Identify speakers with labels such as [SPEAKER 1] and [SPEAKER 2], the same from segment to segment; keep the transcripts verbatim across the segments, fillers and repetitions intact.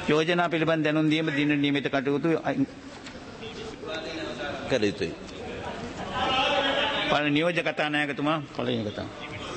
[SPEAKER 1] යෝජනා පිළිබඳ දැනුම් දීම දින නියමිත කටයුතු කළ යුතුයි. පළවෙනි නියෝජ්‍ය කතානායකතුමා පළවෙනි කතාව.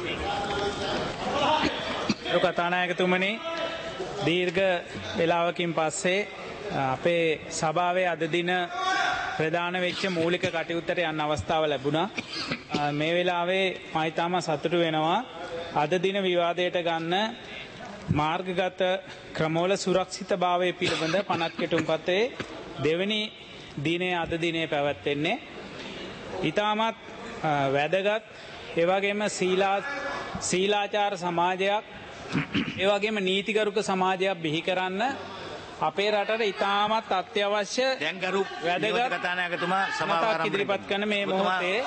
[SPEAKER 2] ඒ කතානායකතුමනි දීර්ඝ වේලාවකින් පස්සේ අපේ සභාවේ අද දින ප්‍රධාන වෙච්ච මූලික කටයුත්තට යන්න අවස්ථාව ලැබුණා. මේ වෙලාවේ මම ඊටම සතුටු වෙනවා අද දින විවාදයට ගන්න මාර්ගගත ක්‍රමවල සුරක්ෂිතභාවය පිළිබඳ පනත් කෙටුම්පතේ දෙවෙනි දිනේ අද දිනේ පැවැත්වෙන්නේ. ඊටමත් වැදගත් ඒ වගේම සීලා සීලාචාර සමාජයක් ඒ වගේම නීතිගරුක සමාජයක් බිහි කරන්න අපේ රටට ඉතාමත් අත්‍යවශ්‍ය
[SPEAKER 1] දැන් ගරු
[SPEAKER 2] වැදගත්
[SPEAKER 1] කතානායකතුමා සභාව
[SPEAKER 2] ඉදිරිපත් කරන මේ මොහොතේ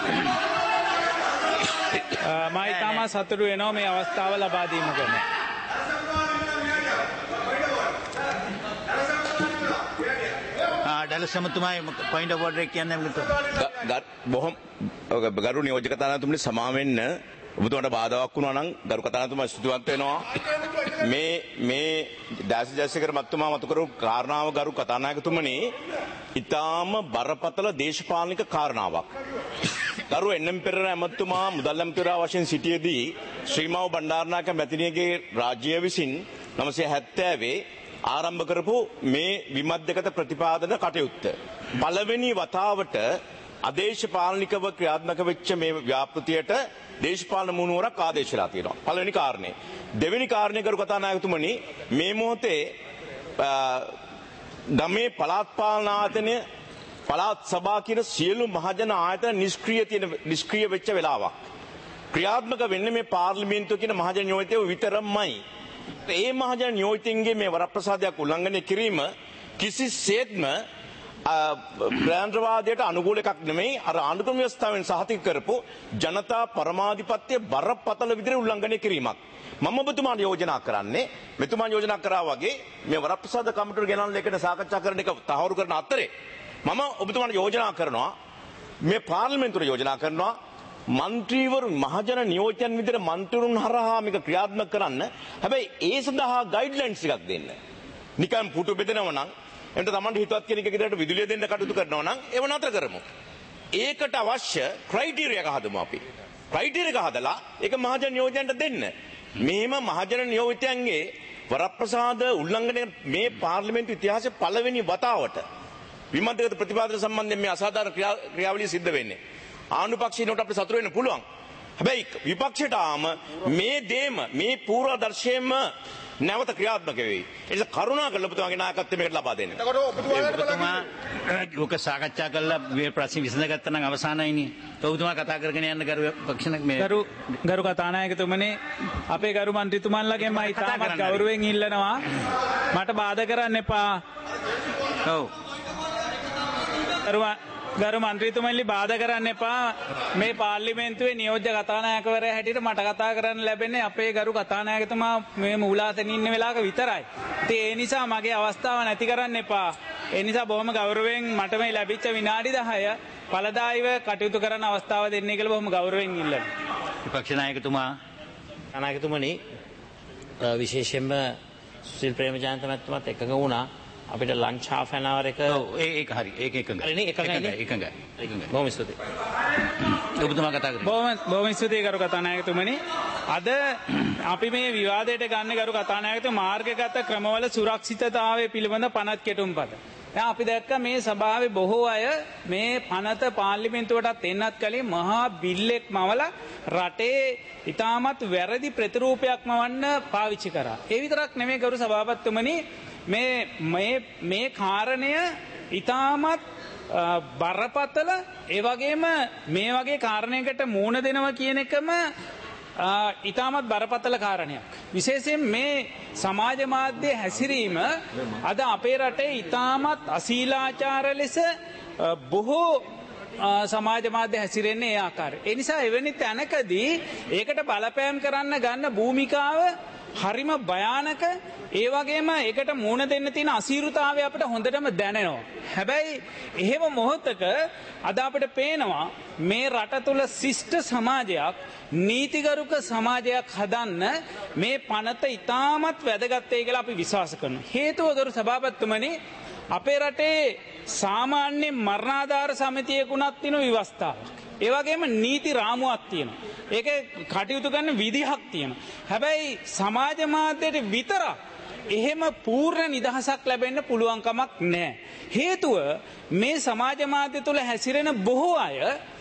[SPEAKER 2] මම ඉතාමත් සතුටු වෙනවා මේ අවස්ථාව ලබා දීම ගැන.
[SPEAKER 1] ඩැලස් සමතුමායි පොයින්ට් ඔෆ් ඕඩර් එක කියන්නේ මොකද?
[SPEAKER 3] බොහොම ගරු නියෝජ්‍ය කතානායකතුමනි සමා වෙන්න ඔබතුමාට බාධාවක් වුණා නම් ගරු කතානායකතුමා ස්තුතිවන්ත වෙනවා. මේ මේ දාසි ජයසේකර මහත්මයා මතු කරපු කාරණාව ගරු කතානායකතුමනි ඊටාම බරපතල දේශපාලනික කාරණාවක්. ගරු එන්.එම්. පෙරේරා මහත්මයා මුදල් ඇමතිවරයා වශයෙන් සිටියේදී ශ්‍රීමාව බණ්ඩාරනායක මැතිණියගේ රාජ්‍යය විසින් නවසිය හැත්තෑවේ ආරම්භ කරපු මේ විමධ්‍යගත ප්‍රතිපාදන කටයුත්ත පළවෙනි වතාවට අදේශපාලනිකව ක්‍රියාත්මක වෙච්ච මේ ව්‍යාපෘතියට දේශපාලන මුහුණුවරක් ආදේශලා තියෙනවා. පළවෙනි කාරණේ. දෙවෙනි කාරණේ කරු කතානායකතුමනි මේ මොහොතේ ගමේ පළාත් පාලන ආයතනය පළාත් සභා කියන සියලු මහජන ආයතන නිෂ්ක්‍රීය තියෙන නිෂ්ක්‍රීය වෙච්ච වෙලාවක්. ක්‍රියාත්මක වෙන්නේ මේ පාර්ලිමේන්තුව කියන මහජන නියෝජිතයෝ විතරමයි. ඒ මහජන නියෝජිතින්ගේ මේ වරප්‍රසාදයක් උල්ලංඝනය කිරීම කිසිසේත්ම ප්‍රාන්ත්‍රවාදයට අනුකූල එකක් නෙමෙයි. අර ආණ්ඩුක්‍රම ව්‍යවස්ථාවෙන් සහතික කරපු ජනතා පරමාධිපත්‍ය බරපතල විදිහට උල්ලංඝනය කිරීමක්. මම ඔබතුමාට යෝජනා කරන්නේ මෙතුමා යෝජනා කරා වගේ මේ වරප්‍රසාද කමිටුවට ගෙනල්ලා එකට සාකච්ඡා කරන එක තහවුරු කරන අතරේ මම ඔබතුමාට යෝජනා කරනවා මේ පාර්ලිමේන්තුවට යෝජනා කරනවා මන්ත්‍රීවරුන් මහජන නියෝජ්‍යයන් විදිහට මන්ත්‍රීවරුන් හරහා මේක ක්‍රියාත්මක කරන්න. හැබැයි ඒ සඳහා ගයිඩ්ලයින්ස් එකක් දෙන්න. නිකන් පුටු බෙදනවා නම් එතන තමන්ට හිතවත් කෙනෙක් විදිහට විදුලිය දෙන්න කටයුතු කරනවා නම් ඒව නතර කරමු. ඒකට අවශ්‍ය ක්‍රයිටීරියා එක හදමු අපි. ක්‍රයිටීරියා එක හදලා ඒක මහජන නියෝජ්‍යයන්ට දෙන්න. මෙහෙම මහජන නියෝජිතයන්ගේ වරප්‍රසාද උල්ලංඝනය මේ පාර්ලිමේන්තු ඉතිහාසයේ පළවෙනි වතාවට විමධ්‍යගත ප්‍රතිපාදන සම්බන්ධයෙන් මේ අසාධාරණ ක්‍රියාවලිය සිද්ධ වෙන්නේ. ආණ්ඩු පක්ෂීනට අපිට සතුටු වෙන්න පුළුවන්. හැබැයි විපක්ෂයට ආම මේ දේම මේ පූර්වාදර්ශයෙන්ම නැවත ක්‍රියාත්මක වෙයි. ඒ නිසා කරුණාකරලා ඔබතුමාගේ නායකත්වය මේකට ලබා දෙන්න.
[SPEAKER 1] ඔබතුමා ඔක සාකච්ඡා කළා මේ ප්‍රශ්න විසඳගත්තා නම් අවසానයිනේ. ඔබතුමා කතා කරගෙන යන්න ගරු පක්ෂණ මේ
[SPEAKER 2] ගරු ගරු කතානායකතුමනි අපේ ගරු මන්ත්‍රීතුමන්ලගෙන් මම ඉතාමත් ගෞරවයෙන් ඉල්ලනවා මට බාධා කරන්න එපා.
[SPEAKER 1] ඔව්.
[SPEAKER 2] ගරු ගරු මන්ත්‍රීතුමනි බාධා කරන්න එපා. මේ පාර්ලිමේන්තුවේ නියෝජ්‍ය කතානායකවරයා හැටියට මට කතා කරන්න ලැබෙන්නේ අපේ ගරු කතානායකතුමා මේ මූලාසනේ ඉන්න වෙලාවක විතරයි. ඉතින් ඒ නිසා මගේ අවස්ථාව නැති කරන්න එපා. ඒ නිසා බොහොම ගෞරවයෙන් මට මේ ලැබිච්ච විනාඩි දහය පළදායිව කටයුතු කරන්න අවස්ථාව දෙන්නේ කියලා බොහොම ගෞරවයෙන් ඉල්ලනවා.
[SPEAKER 1] විපක්ෂ නායකතුමා
[SPEAKER 4] නායකතුමනි විශේෂයෙන්ම සුසිල් ප්‍රේමජයන්ත මහත්මයාත් එකඟ වුණා අපිට ලන්ච් half an hour එක
[SPEAKER 1] ඔව් ඒක හරි ඒක එකඟයි.
[SPEAKER 4] හරිනේ එකඟයි
[SPEAKER 1] එකඟයි එකඟයි.
[SPEAKER 4] බොහොම ස්තුතියි.
[SPEAKER 1] ඔබතුමා කතා කරන්න.
[SPEAKER 2] බොහොම බොහොම ස්තුතියි ගරු කතානායකතුමනි. අද අපි මේ විවාදයට ගන්න ගරු කතානායකතුමා මාර්ගගත ක්‍රමවල සුරක්ෂිතතාවය පිළිබඳ පනත් කෙටුම්පත. දැන් අපි දැක්ක මේ සභාවේ බොහෝ අය මේ පනත පාර්ලිමේන්තුවටත් එන්නත් කලින් මහා බිල්ලෙක් මවලා රටේ ඉතාමත් වැරදි ප්‍රතිරූපයක් මවන්න පාවිච්චි කරා. ඒ විතරක් නෙමෙයි ගරු සභාපතිතුමනි මේ මේ මේ කාරණය ඉතාමත් බරපතල ඒ වගේම මේ වගේ කාරණයකට මූණ දෙනවා කියන එකම ඉතාමත් බරපතල කාරණයක්. විශේෂයෙන් මේ සමාජ මාධ්‍ය හැසිරීම අද අපේ රටේ ඉතාමත් අශීලාචාර ලෙස බොහෝ සමාජ මාධ්‍ය හැසිරෙන්නේ ඒ ආකාරය. ඒ නිසා එවැනි තැනකදී ඒකට බලපෑම් කරන්න ගන්න භූමිකාව හරිම භයානක ඒ වගේම ඒකට මුණ දෙන්න තියෙන අසීරුතාවය අපිට හොඳටම දැනෙනවා. හැබැයි එහෙම මොහොතක අද අපිට පේනවා මේ රට තුල ශිෂ්ට සමාජයක් නීතිගරුක සමාජයක් හදන්න මේ පනත ඉතාමත් වැදගත් වෙයි කියලා අපි විශ්වාස කරනවා. හේතුව ගරු සභාපතිතුමනි අපේ රටේ සාමාන්‍ය මරණාධාර සමිතියකුණක් තියෙන ව්‍යවස්ථාවක්. ඒ වගේම නීති රාමුවක් තියෙනවා. ඒක කටයුතු කරන විදිහක් තියෙනවා. හැබැයි සමාජ මාධ්‍යයට විතරක් එහෙම පූර්ණ නිදහසක් ලැබෙන්න පුළුවන් කමක් නැහැ. හේතුව මේ සමාජ මාධ්‍ය තුල හැසිරෙන බොහෝ අය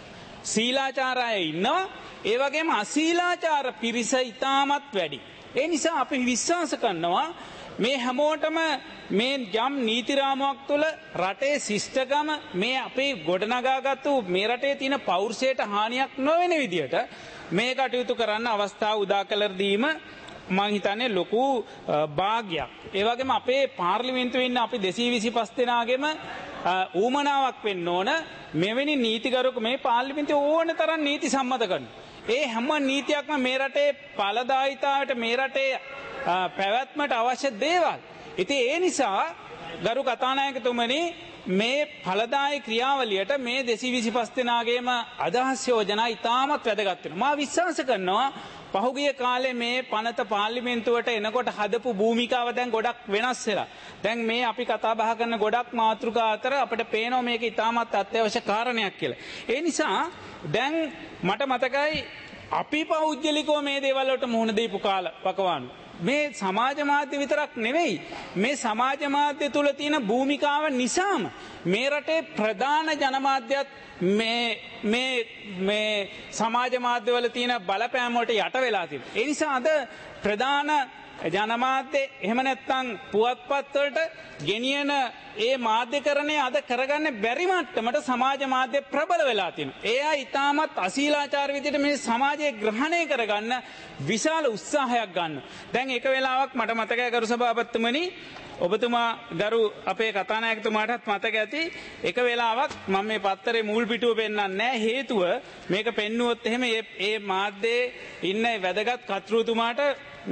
[SPEAKER 2] සීලාචාර අය ඉන්නවා. ඒ වගේම අසීලාචාර පිරිස ඉතාමත් වැඩි. ඒ නිසා අපි විශ්වාස කරනවා මේ හැමෝටම මේ යම් නීති රාමුවක් තුළ රටේ ශිෂ්ටකම මේ අපේ ගොඩනගාගත්තු මේ රටේ තියෙන පෞරුෂයට හානියක් නොවන විදියට මේ කටයුතු කරන්න අවස්ථාව උදා කළ දීම මම හිතන්නේ ලොකු භාග්යක්. ඒ වගේම අපේ පාර්ලිමේන්තුවේ ඉන්න අපි දෙසිය විසිපහ දෙනාගෙම ඌමනාවක් වෙන්න ඕන මෙවැනි නීතිගරුක මේ පාර්ලිමේන්තුවේ ඕන තරම් නීති සම්මත කරනවා. ඒ හැම නීතියක්ම මේ රටේ ඵලදායීතාවට මේ රටේ පැවැත්මට අවශ්‍ය දේවල්. ඉතින් ඒ නිසා ගරු කතානායකතුමනි මේ ඵලදායී ක්‍රියාවලියට මේ දෙසිය විසිපහ දෙනාගේම අදහස් යෝජනා ඉතාමත් වැදගත් වෙනවා. මා විශ්වාස කරනවා පහුගිය කාලේ මේ පනත පාර්ලිමේන්තුවට එනකොට හදපු භූමිකාව දැන් ගොඩක් වෙනස් වෙලා. දැන් මේ අපි කතා බහ කරන ගොඩක් මාතෘකා අතර අපිට පේනවා මේක ඉතාමත් අත්‍යවශ්‍ය කාරණයක් කියලා. ඒ නිසා දැන් මට මතකයි අපි පෞද්ගලිකව මේ දේවල් වලට මුහුණ දීපු කාල පකවානු. මේ සමාජ මාධ්‍ය විතරක් නෙවෙයි මේ සමාජ මාධ්‍ය තුල තියෙන භූමිකාව නිසාම මේ රටේ ප්‍රධාන ජනමාධ්‍යත් මේ මේ මේ සමාජ මාධ්‍ය වල තියෙන බලපෑම වලට යට වෙලා තියෙනවා. ඒ නිසා අද ප්‍රධාන ජනමාධ්‍ය එහෙම නැත්නම් පුවත්පත් වලට ගෙනියන ඒ මාධ්‍යකරණය අද කරගන්න බැරි මට්ටමට සමාජ මාධ්‍ය ප්‍රබල වෙලා තියෙනවා. ඒ අය ඉතාමත් අශීලාචාර විදිහට මේ සමාජය ග්‍රහණය කරගන්න විශාල උත්සාහයක් ගන්නවා. දැන් එක වෙලාවක් මට මතකයි ගරු සභාපතිතුමනි ඔබතුමා ගරු අපේ කතානායකතුමාටත් මතක ඇති එක වෙලාවක් මම මේ පත්තරේ මුල් පිටුව පෙන්නන්නේ නැහැ. හේතුව මේක පෙන්නුවොත් එහෙම මේ මේ මාධ්‍යයේ ඉන්න වැදගත් කතෘතුමාට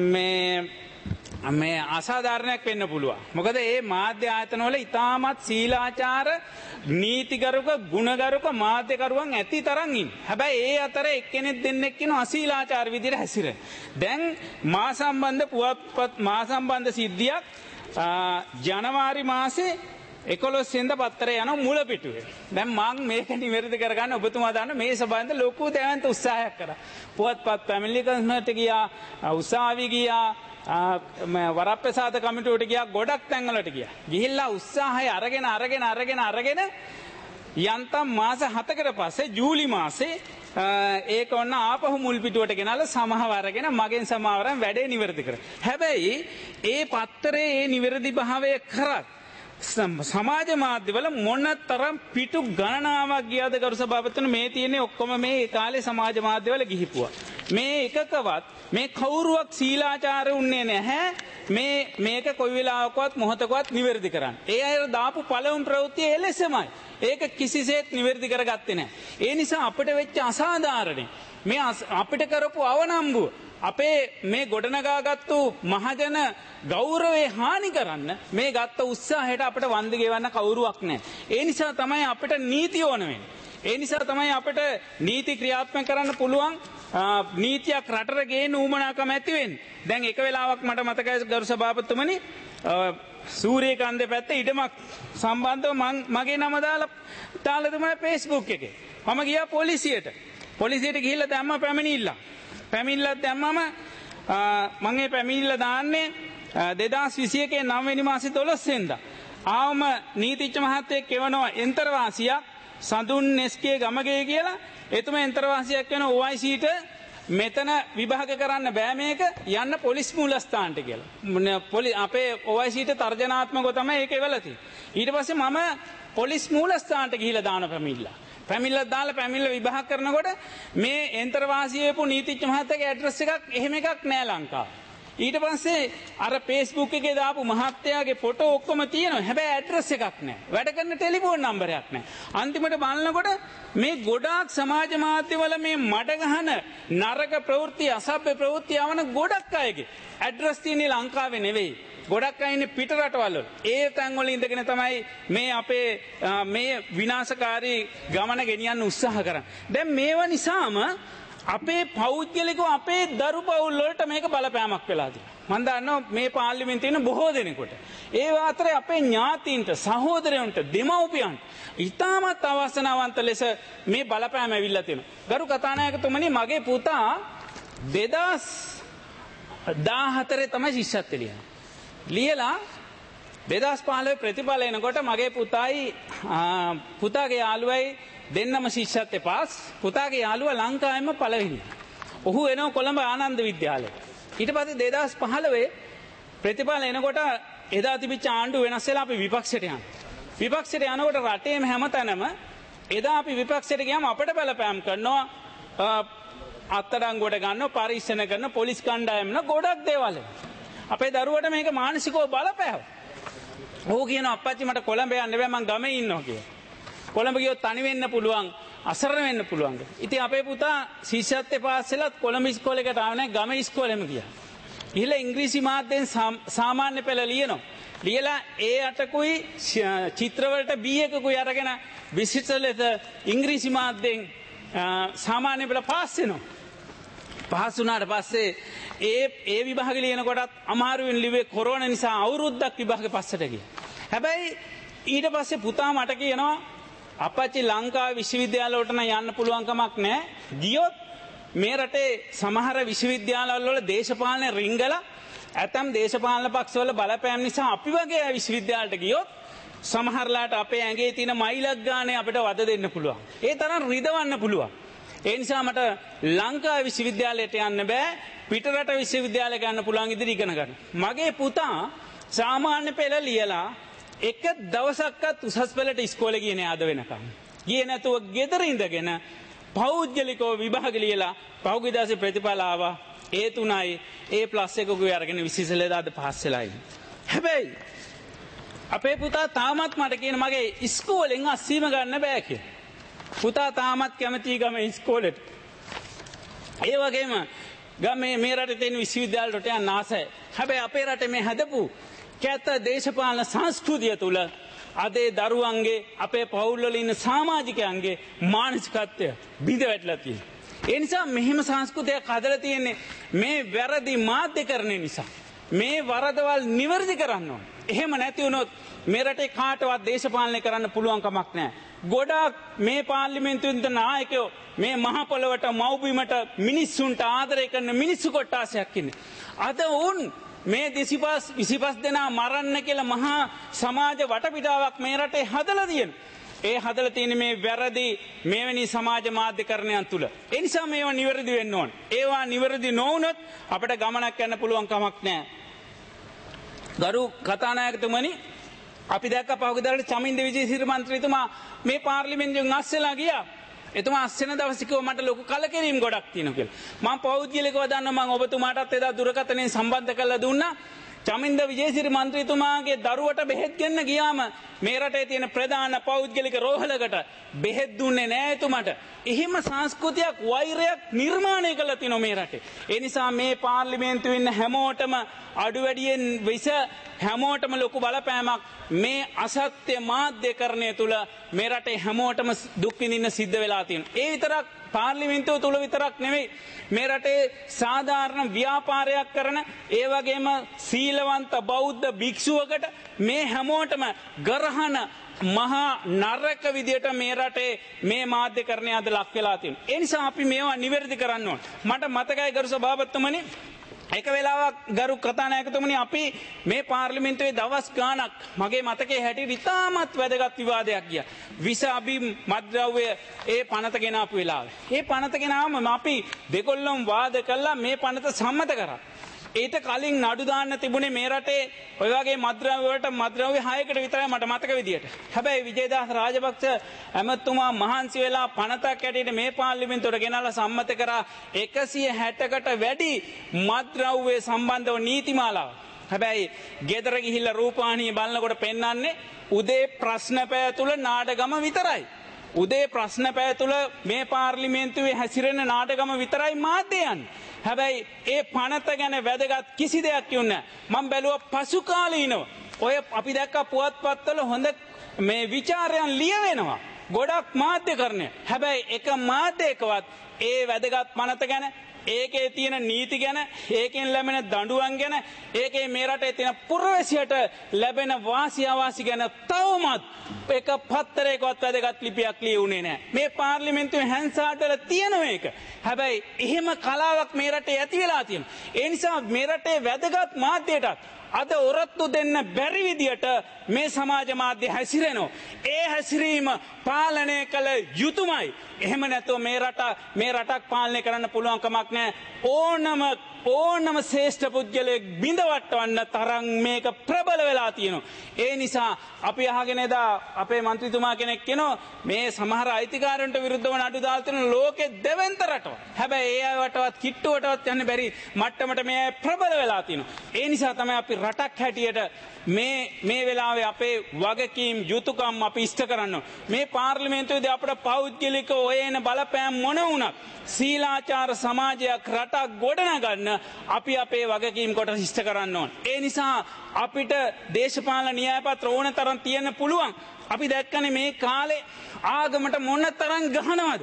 [SPEAKER 2] මේ මේ අසාධාරණයක් වෙන්න පුළුවන්. මොකද මේ මාධ්‍ය ආයතන වල ඉතාමත් සීලාචාර නීතිගරුක ගුණගරුක මාධ්‍යකරුවන් ඇති තරම් ඉන්න. හැබැයි ඒ අතර එක්කෙනෙක් දෙන්නෙක් කියන අසීලාචාර විදිහට හැසිරෙන. දැන් මා සම්බන්ධ පුවත්පත් මා සම්බන්ධ සිද්ධියක් ජනවාරි මාසේ එකොළොස් වෙනිදා පත්තරේ යන මුල පිටුවේ. දැන් මම මේක නිවැරදි කරගන්න ඔබතුමා දන්න මේ සභාවෙන් ලොකු දැවන්ත උත්සාහයක් කරා. පුවත්පත් පැමිණිලි කමිටුවට ගියා, උසාවි ගියා, වරප්‍රසාද කමිටුවට ගියා, ගොඩක් තැන්වලට ගියා. ගිහිල්ලා උත්සාහය අරගෙන අරගෙන අරගෙන අරගෙන යන්තම් මාස හතකට පස්සේ ජූලි මාසේ ඒක ඔන්න ආපහු මුල් පිටුවට ගෙනල්ලා සමාව අරගෙන මගෙන් සමාවරන් වැඩේ නිවැරදි කරා. හැබැයි ඒ පත්තරේ ඒ නිවැරදි භාවය කරත් සමාජ මාධ්‍යවල මොනතරම් පිටු ගණනාවක් ගියාද ගරු සභාපතිතුමනි මේ තියෙන්නේ ඔක්කොම මේ කාලේ සමාජ මාධ්‍යවල ගිහිපුවා. මේ එකකවත් මේ කවුරුවක් සීලාචාර උන්නේ නැහැ. මේ මේක කොයි වෙලාවකවත් මොහතකවත් නිවැරදි කරන්න. ඒ අය දාපු පළවෙනි ප්‍රවෘත්තිය එලෙසමයි. ඒක කිසිසේත් නිවැරදි කරගත්තේ නැහැ. ඒ නිසා අපිට වෙච්ච අසාධාරණේ මේ අපිට කරපු අවනම්බුව අපේ මේ ගොඩනගාගත්තු මහජන ගෞරවයේ හානි කරන්න මේ ගත්ත උත්සාහයට අපිට වන්දි ගෙවන්න කවුරුවක් නැහැ. ඒ නිසා තමයි අපිට නීති ඕන වෙන්නේ. ඒ නිසා තමයි අපිට නීති ක්‍රියාත්මක කරන්න පුළුවන් නීතියක් රටට ගේන්න උවමනාකම ඇති වෙන්නේ. දැන් එක වෙලාවක් මට මතකයි ගරු සභාපතිතුමනි සූරියකාන්තේ පැත්තේ ඉඩමක් සම්බන්ධව මම මගේ නම දාලා දාලා තමයි Facebook එකේ. මම ගියා පොලිසියට. පොලිසියට ගිහිල්ලා දැම්ම පැමිණිල්ල. පැමිණිල්ලක් දැම්මම මම මේ පැමිණිල්ල දාන්නේ දෙදාස් විසි එකේ නව වෙනි මාසේ දොළොස් වෙනිදා. ආවම නීතිඥ මහත්තයෙක් එවනවා එන්තරවාසියක් සඳුන් එස්.කේ ගමගේ කියලා. එතුමා එන්තරවාසියක් වෙන ඕ ආයි සීට මෙතන විභාග කරන්න බෑ මේක යන්න පොලිස් මූලස්ථානට කියලා. පොලි අපේ ඕ ආයි සීට තර්ජනාත්මකව තමයි ඒක එවලා තියෙන්නේ. ඊට පස්සේ මම පොලිස් මූලස්ථානට ගිහිල්ලා දාන පැමිණිල්ල. පැමිණිල්ල දාලා පැමිණිල්ල විභාග කරනකොට මේ එන්තරවාසියෙපු නීතිඥ මහත්තයාගේ ඇඩ්‍රස් එකක් එහෙම එකක් නෑ ලංකාවේ. ඊට පස්සේ අර Facebook එකේ දාපු මහත්තයාගේ ෆොටෝ ඔක්කොම තියෙනවා. හැබැයි ඇඩ්‍රස් එකක් නැහැ. වැඩ කරන ටෙලිෆෝන් නම්බරයක් නැහැ. අන්තිමට බලනකොට මේ ගොඩාක් සමාජ මාධ්‍යවල මේ මඩ ගහන නරක ප්‍රවෘත්ති අසභ්‍ය ප්‍රවෘත්ති යවන ගොඩක් අයගේ ඇඩ්‍රස් තියෙන්නේ ලංකාවේ නෙවෙයි. ගොඩක් අය ඉන්නේ පිට රටවල් වල. ඒ තැන් වල ඉඳගෙන තමයි මේ අපේ මේ විනාශකාරී ගමන ගෙනියන්න උත්සාහ කරන්නේ. දැන් මේව නිසාම අපේ පෞද්ගලිකව අපේ දරු පවුල් වලට මේක බලපෑමක් වෙලා තියෙනවා. මම දන්නවා මේ පාර්ලිමේන්තුවේ ඉන්න බොහෝ දෙනෙකුට. ඒ අතරේ අපේ ඥාතීන්ට, සහෝදරයන්ට, දෙමව්පියන්ට ඉතාමත් අවසනාවන්ත ලෙස මේ බලපෑම ඇවිල්ලා තියෙනවා. ගරු කතානායකතුමනි, මගේ පුතා දෙදාස් දාහතරේ තමයි ශිෂ්‍යත්වය ලියන්නේ. ලියලා දෙදාස් පහළොව ප්‍රතිඵල එනකොට මගේ පුතායි පුතාගේ යාළුවයි දෙන්නම ශිෂ්‍යත්වයේ පාස්. පුතාගේ යාළුවා ලංකාවෙම පළවෙනි. ඔහු එනවා කොළඹ ආනන්ද විද්‍යාලයට. ඊට පස්සේ දෙදාස් පහළොව ප්‍රතිඵල එනකොට එදා තිබිච්ච ආණ්ඩුව වෙනස් වෙලා අපි විපක්ෂයට යනවා. විපක්ෂයට යනකොට රටේම හැමතැනම එදා අපි විපක්ෂයට ගියාම අපිට බලපෑම් කරනවා, අත්අඩංගුවට ගන්නවා, පරීක්ෂණ කරන පොලිස් කණ්ඩායම් න ගොඩක් දේවල්. අපේ දරුවට මේක මානසිකව බලපෑව. ඔහු කියනවා අප්පච්චි මට කොළඹ යන්න බෑ, මං ගමේ ඉන්නවා කියලා. කොළඹ ගියොත් තනි වෙන්න පුළුවන්, අසරණ වෙන්න පුළුවන්. ඉතින් අපේ පුතා ශිෂ්‍යත්වයේ පාස් වෙලත් කොළඹ ඉස්කෝලේකට ආව නැහැ, ගම ඉස්කෝලේම ගියා. ඉහළ ඉංග්‍රීසි මාධ්‍යයෙන් සාමාන්‍ය පෙළ ලියනවා. ලියලා ඒ අටකුයි චිත්‍රවලට බී එකකුයි අරගෙන විශිෂ්ට ලෙස ඉංග්‍රීසි මාධ්‍යයෙන් සාමාන්‍ය පෙළ පාස් වෙනවා. පාස් වුණාට පස්සේ ඒ ඒ විභාග ලියනකොටත් අමාරුවෙන් ලිව්වේ කොරෝනා නිසා අවුරුද්දක් විභාගේ පස්සට ගියා. හැබැයි ඊට පස්සේ පුතා මට කියනවා අපච්චි ලංකාවේ විශ්වවිද්‍යාල වලට නම් යන්න පුළුවන් කමක් නැහැ. ගියොත් මේ රටේ සමහර විශ්වවිද්‍යාලවල වල දේශපාලන රිංගලා ඇතම් දේශපාලන පක්ෂවල බලපෑම් නිසා අපි වගේ විශ්වවිද්‍යාලට ගියොත් සමහරලාට අපේ ඇඟේ තියෙන මයිලක් ගානේ අපිට වද දෙන්න පුළුවන්. ඒ තරම් රිදවන්න පුළුවන්. ඒ නිසා මට ලංකාවේ විශ්වවිද්‍යාලයට යන්න බෑ. පිටරට විශ්වවිද්‍යාලයක යන්න පුළුවන් ඉදිරි ඉගෙන ගන්න. මගේ පුතා සාමාන්‍ය පෙළ ලියලා එක දවසක්වත් උසස් පෙළට ඉස්කෝලේ ගියේ නෑ අද වෙනකම්. ගියේ නැතුව ගෙදර ඉඳගෙන පෞද්ගලිකව විභාග ලියලා පහුගිය දවසේ ප්‍රතිඵල ආවා. ඒ තුනයි ඒ ප්ලස් එකකුයි අරගෙන විශේෂලද අද පාස් වෙලා ඉන්නේ. හැබැයි අපේ පුතා තාමත් මට කියන මගේ ඉස්කෝලෙන් අස්සීම ගන්න බෑ කියලා. පුතා තාමත් කැමති ගම ඉස්කෝලේට. ඒ වගේම ගමේ මේ රටේ තියෙන විශ්වවිද්‍යාල වලට යන්න ආසයි. හැබැයි අපේ රටේ මේ හදපු කැත දේශපාලන සංස්කෘතිය තුල අදේ දරුවන්ගේ අපේ පවුල් වල ඉන්න සමාජිකයන්ගේ මානසිකත්වය බිඳ වැටලා තියෙනවා. ඒ නිසා මෙහෙම සංස්කෘතියක් හදලා තියෙන්නේ මේ වැරදි මාධ්‍යකරණය නිසා. මේ වරදවල් නිවැරදි කරන්න ඕන. එහෙම නැති වුණොත් මේ රටේ කාටවත් දේශපාලනය කරන්න පුළුවන් කමක් නැහැ. ගොඩාක් මේ පාර්ලිමේන්තුවේ නායකයෝ මේ මහ පොළවට මව්බිමට මිනිස්සුන්ට ආදරය කරන මිනිස්සු කොට්ටාසයක් ඉන්නේ. අද වුන් මේ දෙසිපස් විසිපස් දෙනා මරන්න කියලා මහා සමාජ වටපිටාවක් මේ රටේ හදලා තියෙනවා. ඒ හදලා තියෙන මේ වැරදි මෙවැනි සමාජ මාධ්‍යකරණයන් තුල. ඒ නිසා මේවා නිවැරදි වෙන්න ඕන. ඒවා නිවැරදි නොවුනොත් අපිට ගමනක් යන්න පුළුවන් කමක් නැහැ. ගරු කතානායකතුමනි, අපි දැක්ක පහුගියදාට චමින්ද විජේසිරි මන්ත්‍රීතුමා මේ පාර්ලිමේන්තුවෙන් අස්සලා ගියා. එතුමා අස්සෙන දවසේ කිව්වා මට ලොකු කලකිරීම ගොඩක් තියෙනවා කියලා. මම පෞද්ගලිකව දන්නවා මම ඔබතුමාටත් එදා දුරකථනයෙන් සම්බන්ධ කරලා දුන්නා. චමින්ද විජේසිරි මන්ත්‍රීතුමාගේ දරුවට බෙහෙත් ගන්න ගියාම මේ රටේ තියෙන ප්‍රධාන පෞද්ගලික රෝහලකට බෙහෙත් දුන්නේ නෑ එතුමාට. එහෙම සංස්කෘතියක් වෛරයක් නිර්මාණය කළා තිනෝ මේ රටේ. ඒ නිසා මේ පාර්ලිමේන්තුවේ ඉන්න හැමෝටම අඩු වැඩියෙන් විස හැමෝටම ලොකු බලපෑමක් මේ අසත්‍ය මාධ්‍යකරණය තුල මේ රටේ හැමෝටම දුක් විඳින්න සිද්ධ වෙලා තියෙනවා. ඒ විතරක් පාර්ලිමේන්තුව තුල විතරක් නෙවෙයි මේ රටේ සාධාරණ ව්‍යාපාරයක් කරන ඒ වගේම සීලවන්ත බෞද්ධ භික්ෂුවකට මේ හැමෝටම ගරහන මහා නරක විදියට මේ රටේ මේ මාධ්‍යකරණය අද ලක් වෙලා තියෙනවා. ඒ නිසා අපි මේවා නිවැරදි කරන්න ඕන. මට මතකයි ගරු සභාපතිතුමනි, එක වෙලාවක් ගරු කතානායකතුමනි අපි මේ පාර්ලිමේන්තුවේ දවස් ගාණක් මගේ මතකයේ හැටියට ඉතාමත් වැදගත් විවාදයක් ගියා. විස අභි මද්ද්‍රව්‍ය ඒ පනත ගෙනාපු වෙලාවේ. ඒ පනත ගෙනාවම අපි දෙකොල්ලොම වාද කළා මේ පනත සම්මත කරා. ඊට කලින් නඩු දාන්න තිබුණේ මේ රටේ ඔය වගේ මද්ද්‍රව්‍ය වලට මද්ද්‍රව්‍ය හයකට විතරයි මට මතක විදියට. හැබැයි විජේදාස රාජපක්ෂ ඇමතුමා මහන්සි වෙලා පනතක් ඇටියට මේ පාර්ලිමේන්තුවට ගෙනල්ලා සම්මත කරා එකසිය හැටකට වැඩි මද්ද්‍රව්‍ය සම්බන්ධව නීතිමාලාව. හැබැයි ගෙදර ගිහිල්ලා රූපවාහිනිය බලනකොට පෙන්වන්නේ උදේ ප්‍රශ්න පැය තුල නාටකම විතරයි. උදේ ප්‍රශ්න පැය තුල මේ පාර්ලිමේන්තුවේ හැසිරෙන නාටකම විතරයි මාධ්‍යයන්. හැබැයි ඒ පනත ගැන වැදගත් කිසි දෙයක් කියුන්නේ නැහැ. මම බැලුවා පසු කාලීනව ඔය අපි දැක්ක පුවත්පත්වල හොඳ මේ ਵਿਚාරයන් ලියවෙනවා. ගොඩක් මාධ්‍යකරණය. හැබැයි එක මාධ්‍යයකවත් ඒ වැදගත් පනත ගැන ඒකේ තියෙන නීති ගැන ඒකෙන් ලැබෙන දඬුවම් ගැන ඒකේ මේ රටේ තියෙන පුරවැසියට ලැබෙන වාසි අවාසි ගැන තවමත් එක පත්තරයකවත් වැදගත් ලිපියක් ලියුනේ නැහැ. මේ පාර්ලිමේන්තුවේ හැන්සාඩ් වල තියෙන මේක. හැබැයි එහෙම කලාවක් මේ රටේ ඇති වෙලා තියෙනවා. ඒ නිසා මේ රටේ වැදගත් මාධ්‍යයටත් අද ඔරොත්තු දෙන්න බැරි විදියට මේ සමාජ මාධ්‍ය හැසිරෙනවා. ඒ හැසිරීම පාලනය කළ යුතුමයි. එහෙම නැතුව මේ රට මේ රටක් පාලනය කරන්න පුළුවන් කමක් නැහැ. ඕනම ඕනම ශ්‍රේෂ්ඨ පුද්ගලයෙක් බිඳවට්ටවන්න තරම් මේක ප්‍රබල වෙලා තියෙනවා. ඒ නිසා අපි අහගෙන එදා අපේ മന്ത്രിතුමා කෙනෙක් කියනවා මේ සමහර අයිතිකාරයන්ට විරුද්ධව නඩු දාලා තියෙන ලෝකේ දෙවෙන්ත රටව. හැබැයි ඒ අයවටවත් කිට්ටුවටවත් යන්න බැරි මට්ටමට මේ ප්‍රබල වෙලා තියෙනවා. ඒ නිසා තමයි අපි රටක් හැටියට මේ මේ වෙලාවේ අපේ වගකීම් යුතුයකම් අපි ඉෂ්ට කරන්න. මේ පාර්ලිමේන්තුවේදී අපිට පෞද්ගලික ඔයන බලපෑම් මොන වුණත් සීලාචාර සමාජයක් රටක් ගොඩනගන්න අපි අපේ වගකීම් කොට ඉෂ්ට කරන්න ඕන. ඒ නිසා අපිට දේශපාලන න්‍යාය පත්‍ර ඕන තරම් තියෙන්න පුළුවන්. අපි දැක්කනේ මේ කාලේ ආගමට මොන තරම් ගහනවද?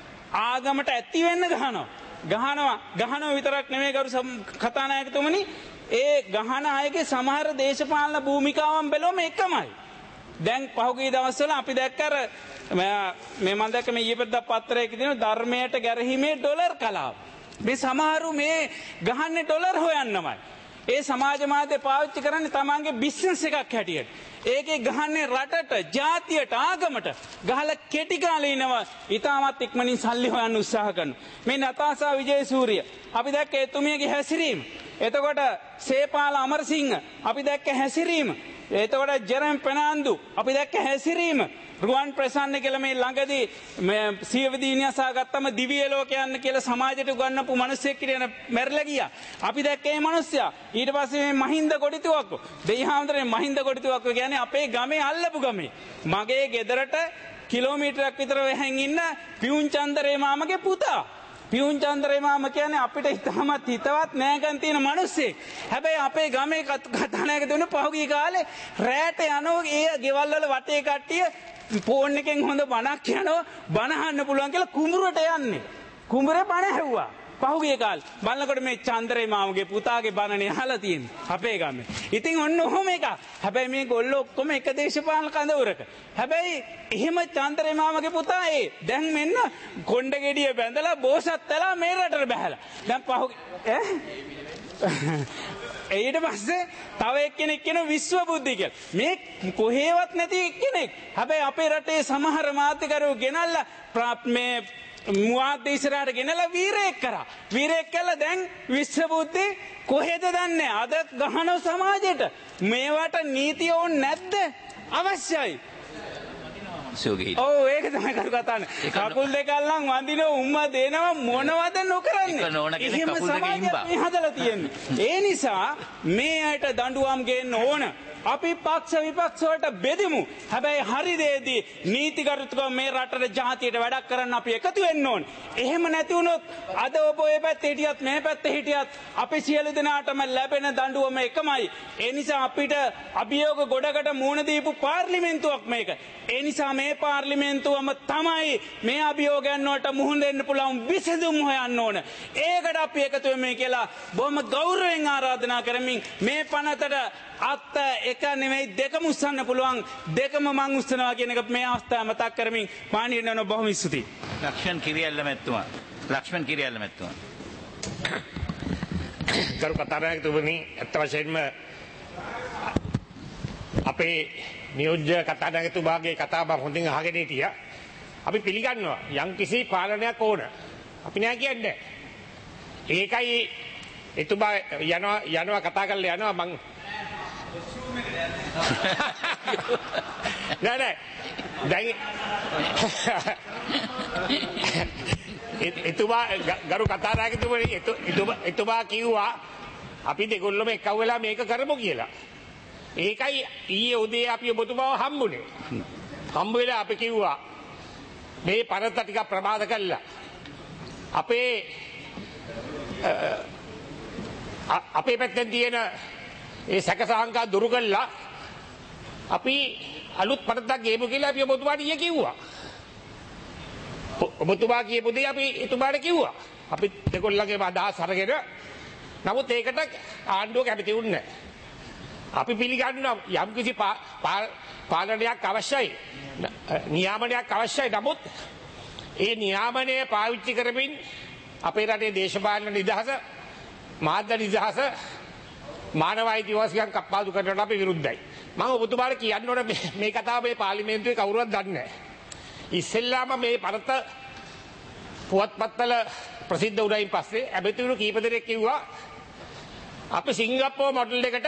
[SPEAKER 2] ආගමට ඇති වෙන්න ගහනවා. ගහනවා ගහනවා විතරක් නෙමෙයි ගරු කතානායකතුමනි ඒ ගහන අයගේ සමහර දේශපාලන භූමිකාවන් බැලුවම එකමයි. දැන් පහුගිය දවස්වල අපි දැක්ක අර මේ මම දැක්ක මේ ඊපෙද්දා පත්‍රයක තියෙන ධර්මයට ගැරහීමේ ඩොලර් කලාව. මේ සමහරු මේ ගහන්නේ ඩොලර් හොයන්නමයි. ඒ සමාජ මාධ්‍ය පාවිච්චි කරන්නේ තමන්ගේ බිස්නස් එකක් හැටියට. ඒකේ ගහන්නේ රටට, ජාතියට, ආගමට ගහලා කෙටි කාලේ ඉනවා. ඊටමත් ඉක්මනින් සල්ලි හොයන්න උත්සාහ කරනවා. මේ නතාසා විජේසූරිය අපි දැක්ක එතුමියගේ හැසිරීම. එතකොට සේපාල අමරසිංහ අපි දැක්ක හැසිරීම. එතකොට ජෙරම් පෙනාන්දු අපි දැක්ක හැසිරීම. රුවන් ප්‍රසන්න කියලා මේ ළඟදී මේ සියවදීනිය සාගත්තම දිව්‍ය ලෝක යන්න කියලා සමාජයට උගන්වපු මිනිස්සෙක් කියන මැරිලා ගියා. අපි දැක්කේ මේ මිනිස්සයා. ඊට පස්සේ මේ මහින්ද කොටිතුවක්කෝ. දෙයිහාමුදුරනේ මහින්ද කොටිතුවක්කෝ කියන්නේ අපේ ගමේ අල්ලපු ගමේ. මගේ ගෙදරට කිලෝමීටරයක් විතර වෙහෙන් ඉන්න පියුන් චන්දරේ මාමගේ පුතා. පියුන් චන්දරේ මාම කියන්නේ අපිට ඉතාමත් හිතවත් නෑකන් තියෙන මිනිස්සෙක්. හැබැයි අපේ ගමේ කතානායක දුන්න පහුගිය කාලේ රැට යනවා ඒ ගෙවල් වල වටේ කට්ටිය ෆෝන් එකෙන් හොඳ බණක් යනවා බණ අහන්න පුළුවන් කියලා කුඹුරට යන්නේ. කුඹුරේ බණ ඇහුවා. පහුගිය කාලේ බලනකොට මේ චන්දරේ මාමගේ පුතාගේ බණනේ අහලා තියෙන්නේ අපේ ගමේ. ඉතින් ඔන්න ඔහොම එකක්. හැබැයි මේ ගොල්ලෝ ඔක්කොම එක දේශපාලන කඳවුරක. හැබැයි එහෙම චන්දරේ මාමගේ පුතා ඒ දැන් මෙන්න කොණ්ඩ ගෙඩිය බැඳලා බෝසත් වෙලා මේ රටට බහැලා. දැන් පහුගිය ඈ ඊට පස්සේ තව එක්කෙනෙක් කියන විශ්ව බුද්ධි කියලා. මේ කොහේවත් නැති එක්කෙනෙක්. හැබැයි අපේ රටේ සමහර මාධ්‍යකරුවෝ ගෙනල්ලා මේ මුවාද්ද ඉස්සරහට ගෙනලා වීරයෙක් කරා. වීරයෙක් කළා දැන් විශ්ව බුද්ධි කොහෙද දන්නේ? අද ගහන සමාජයට මේවට නීතිය ඕනේ නැද්ද? අවශ්‍යයි. ඔව් ඒක තමයි කරු කතානේ. කකුල් දෙක අල්ලන් වඳින උම්ම දෙනවා මොනවද නොකරන්නේ? එහෙම සමාජයක් මේ හදලා තියෙන්නේ. ඒ නිසා මේ අයට දඬුවම් ගේන්න ඕන. අපි පක්ෂ විපක්ෂ වලට බෙදෙමු. හැබැයි හරි දෙයේදී නීතිගරුකව මේ රටට ජාතියට වැඩක් කරන්න අපි එකතු වෙන්න ඕන. එහෙම නැති වුණොත් අද ඔබ ඔය පැත්තේ හිටියත් මේ පැත්තේ හිටියත් අපි සියලු දෙනාටම ලැබෙන දඬුවම එකමයි. ඒ නිසා අපිට අභියෝග ගොඩකට මුහුණ දීපු පාර්ලිමේන්තුවක් මේක. ඒ නිසා මේ පාර්ලිමේන්තුවම තමයි මේ අභියෝගයන් වලට මුහුණ දෙන්න පුළුවන් විසඳුම් හොයන්න ඕන. ඒකට අපි එකතු වෙමු කියලා බොහොම ගෞරවයෙන් ආරාධනා කරමින් මේ පනතට අත්ත එක නෙමෙයි දෙකම උස්සන්න පුළුවන්. දෙකම මං උස්සනවා කියන එක මේ අවස්ථාව මතක් කරමින් මානීය වෙන බොහොම ස්තුතියි.
[SPEAKER 1] ලක්ෂ්මන් කිරියල්ල මැතිතුමා. ලක්ෂ්මන් කිරියල්ල මැතිතුමා.
[SPEAKER 5] කරු කතානායකතුමනි ඇත්ත වශයෙන්ම අපේ නියෝජ්‍ය කතානායකතුමාගේ කතාව මම හොඳින් අහගෙන හිටියා. අපි පිළිගන්නවා යම් කිසි පාලනයක් ඕන. අපි නෑ කියන්නේ. ඒකයි එතුමා යනවා යනවා කතා කරලා යනවා මං නෑ නෑ දැන් එතුමා ගරු කතානායකතුමනි එතුමා එතුමා කිව්වා අපි දෙගොල්ලම එකව වෙලා මේක කරමු කියලා. ඒකයි ඊයේ උදේ අපි ඔබතුමාව හම්බුනේ. හම්බ වෙලා අපි කිව්වා මේ පරත ටික ප්‍රමාද කළා. අපේ අපේ පැත්තෙන් තියෙන ඒ සැකසහංකා දුරු කළා. අපි අලුත් පරතක් ගේමු කියලා අපි ඔබතුමාට ඊයේ කිව්වා. ඔබතුමා කියපු දේ අපි එතුමාට කිව්වා. අපි දෙකොල්ලගේ අදහස් අරගෙන නමුත් ඒකට ආණ්ඩුව කැමති වුණේ නැහැ. අපි පිළිගන්නවා යම් කිසි පාලනයක් අවශ්‍යයි. නියාමනයක් අවශ්‍යයි. නමුත් ඒ නියාමනය පාවිච්චි කරමින් අපේ රටේ දේශපාලන නිදහස, මාධ්‍ය නිදහස, මානව අයිතිවාසිකම් කප්පාදු කරනට අපි විරුද්ධයි. මම ඔබතුමාට කියන්න ඕන මේ කතාව මේ පාර්ලිමේන්තුවේ කවුරුවත් දන්නේ නැහැ. ඉස්සෙල්ලාම මේ පරත පුවත්පත්වල ප්‍රසිද්ධ වුණයින් පස්සේ ඇමතිවරු කීප දෙනෙක් කිව්වා අපි සිංගප්පූරු මොඩල් එකට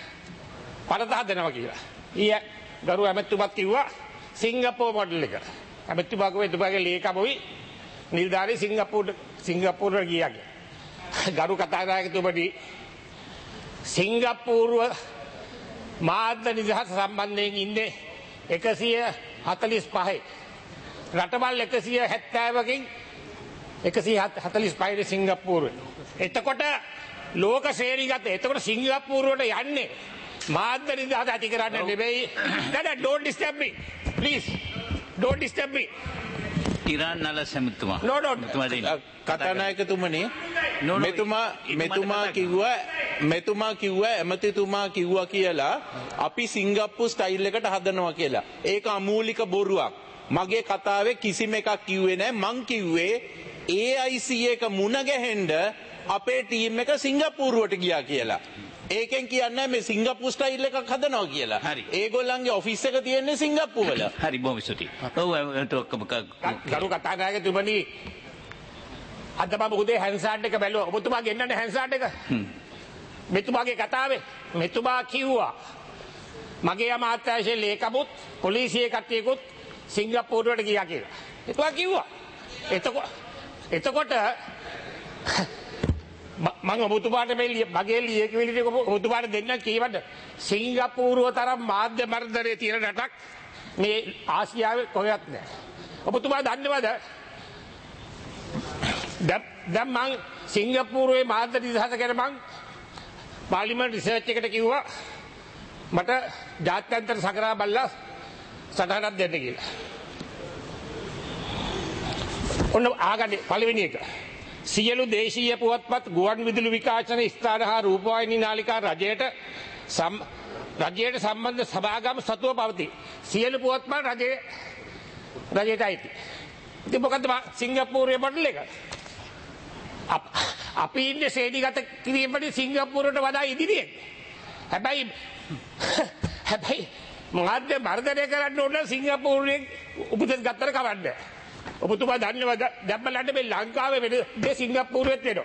[SPEAKER 5] පරත හදනවා කියලා. ඊය ගරු ඇමතිතුමත් කිව්වා සිංගප්පූරු මොඩල් එක. ඇමතිතුමා කිව්වා එතුමාගේ ලේකමුයි නිලධාරී සිංගප්පූරු සිංගප්පූරුවට ගියා කියලා. ගරු කතානායකතුමනි සිංගප්පූරුව මාධ්‍ය නිදහස සම්බන්ධයෙන් ඉන්නේ එකසිය හතළිස් පහයි. රටවල් එකසිය හැත්තෑවකින් එකසිය හතළිස් පහයි සිංගප්පූරුවේ. එතකොට ලෝක ශ්‍රේණිගත එතකොට සිංගප්පූරුවට යන්නේ මාධ්‍ය නිදහස ඇති කරන්න නෙවෙයි. නෑ don't disturb me please don't disturb me.
[SPEAKER 1] Iran නල සමිතුමා
[SPEAKER 5] no no
[SPEAKER 6] කතානායකතුමනි මෙතුමා මෙතුමා කිව්වා මෙතුමා කිව්වා එමෙතිතුමා කිව්වා කියලා අපි සිංගප්පූරු ස්ටයිල් එකට හදනවා කියලා. ඒක අමූලික බොරුවක්. මගේ කතාවේ කිසිම එකක් කිව්වේ නැහැ. මං කිව්වේ A I C එක මුණ ගැහෙන්න අපේ ටීම් එක සිංගප්පූරුවට ගියා කියලා. ඒකෙන් කියන්නේ මේ සිංගප්පූරු ස්ටයිල් එකක් හදනවා කියලා.
[SPEAKER 1] හරි.
[SPEAKER 6] ඒගොල්ලන්ගේ ඔෆිස් එක තියෙන්නේ සිංගප්පූරු වල.
[SPEAKER 1] හරි බොහොම ස්තුතියි. ඔව් ඔක්කොම
[SPEAKER 5] ගරු කතානායකතුමනි අද මම උදේ හැන්සාඩ් එක බැලුවා. ඔබතුමා ගෙන්නන්නේ හැන්සාඩ් එක. මෙතුමාගේ කතාවේ මෙතුමා කිව්වා මගේ අමාත්‍යාංශයේ ලේකමුත් පොලිසියේ කට්ටියකුත් සිංගප්පූරුවට ගියා කියලා. එතුමා කිව්වා. එතකොට එතකොට මම ඔබතුමාට මේ මගේ ලියකියවිලි ටික ඔබතුමාට දෙන්න කීවද සිංගප්පූරුව තරම් මාධ්‍ය මර්ධනයේ තියෙන රටක් මේ ආසියාවේ කොහෙවත් නැහැ. ඔබතුමා දන්නවද දැන් මං සිංගප්පූරුවේ මාධ්‍ය නිදහස ගැන මං පාර්ලිමේන්තු රිසර්ච් එකට කිව්වා මට ජාත්‍යන්තර සකරා බල්ලා සටහනක් දෙන්න කියලා. ඔන්න ආගන්නේ පළවෙනි එක. සියලු දේශීය පුවත්පත් ගුවන් විදුලි විකාශන ස්ථාන හා රූපවාහිනී නාලිකා රජයට රජයට සම්බන්ධ සභාගම් සතුව පවතී. සියලු පුවත්පත් රජයේ රජයට අයිති. ඉතින් මොකද්ද සිංගප්පූරුවේ මොඩල් එක? අපි ඉන්නේ ශ්‍රේණිගත කිරීමේ සිංගප්පූරුවට වඩා ඉදිරියෙන්. හැබැයි හැබැයි මාධ්‍ය මර්ධනය කරන්න ඕන සිංගප්පූරුවෙන් උපදෙස් ගත්තට කවන්නේ. ඔබතුමා දන්නවද දැන් බලන්න මේ ලංකාවේ වෙන දේ සිංගප්පූරුවෙත් වෙනවා.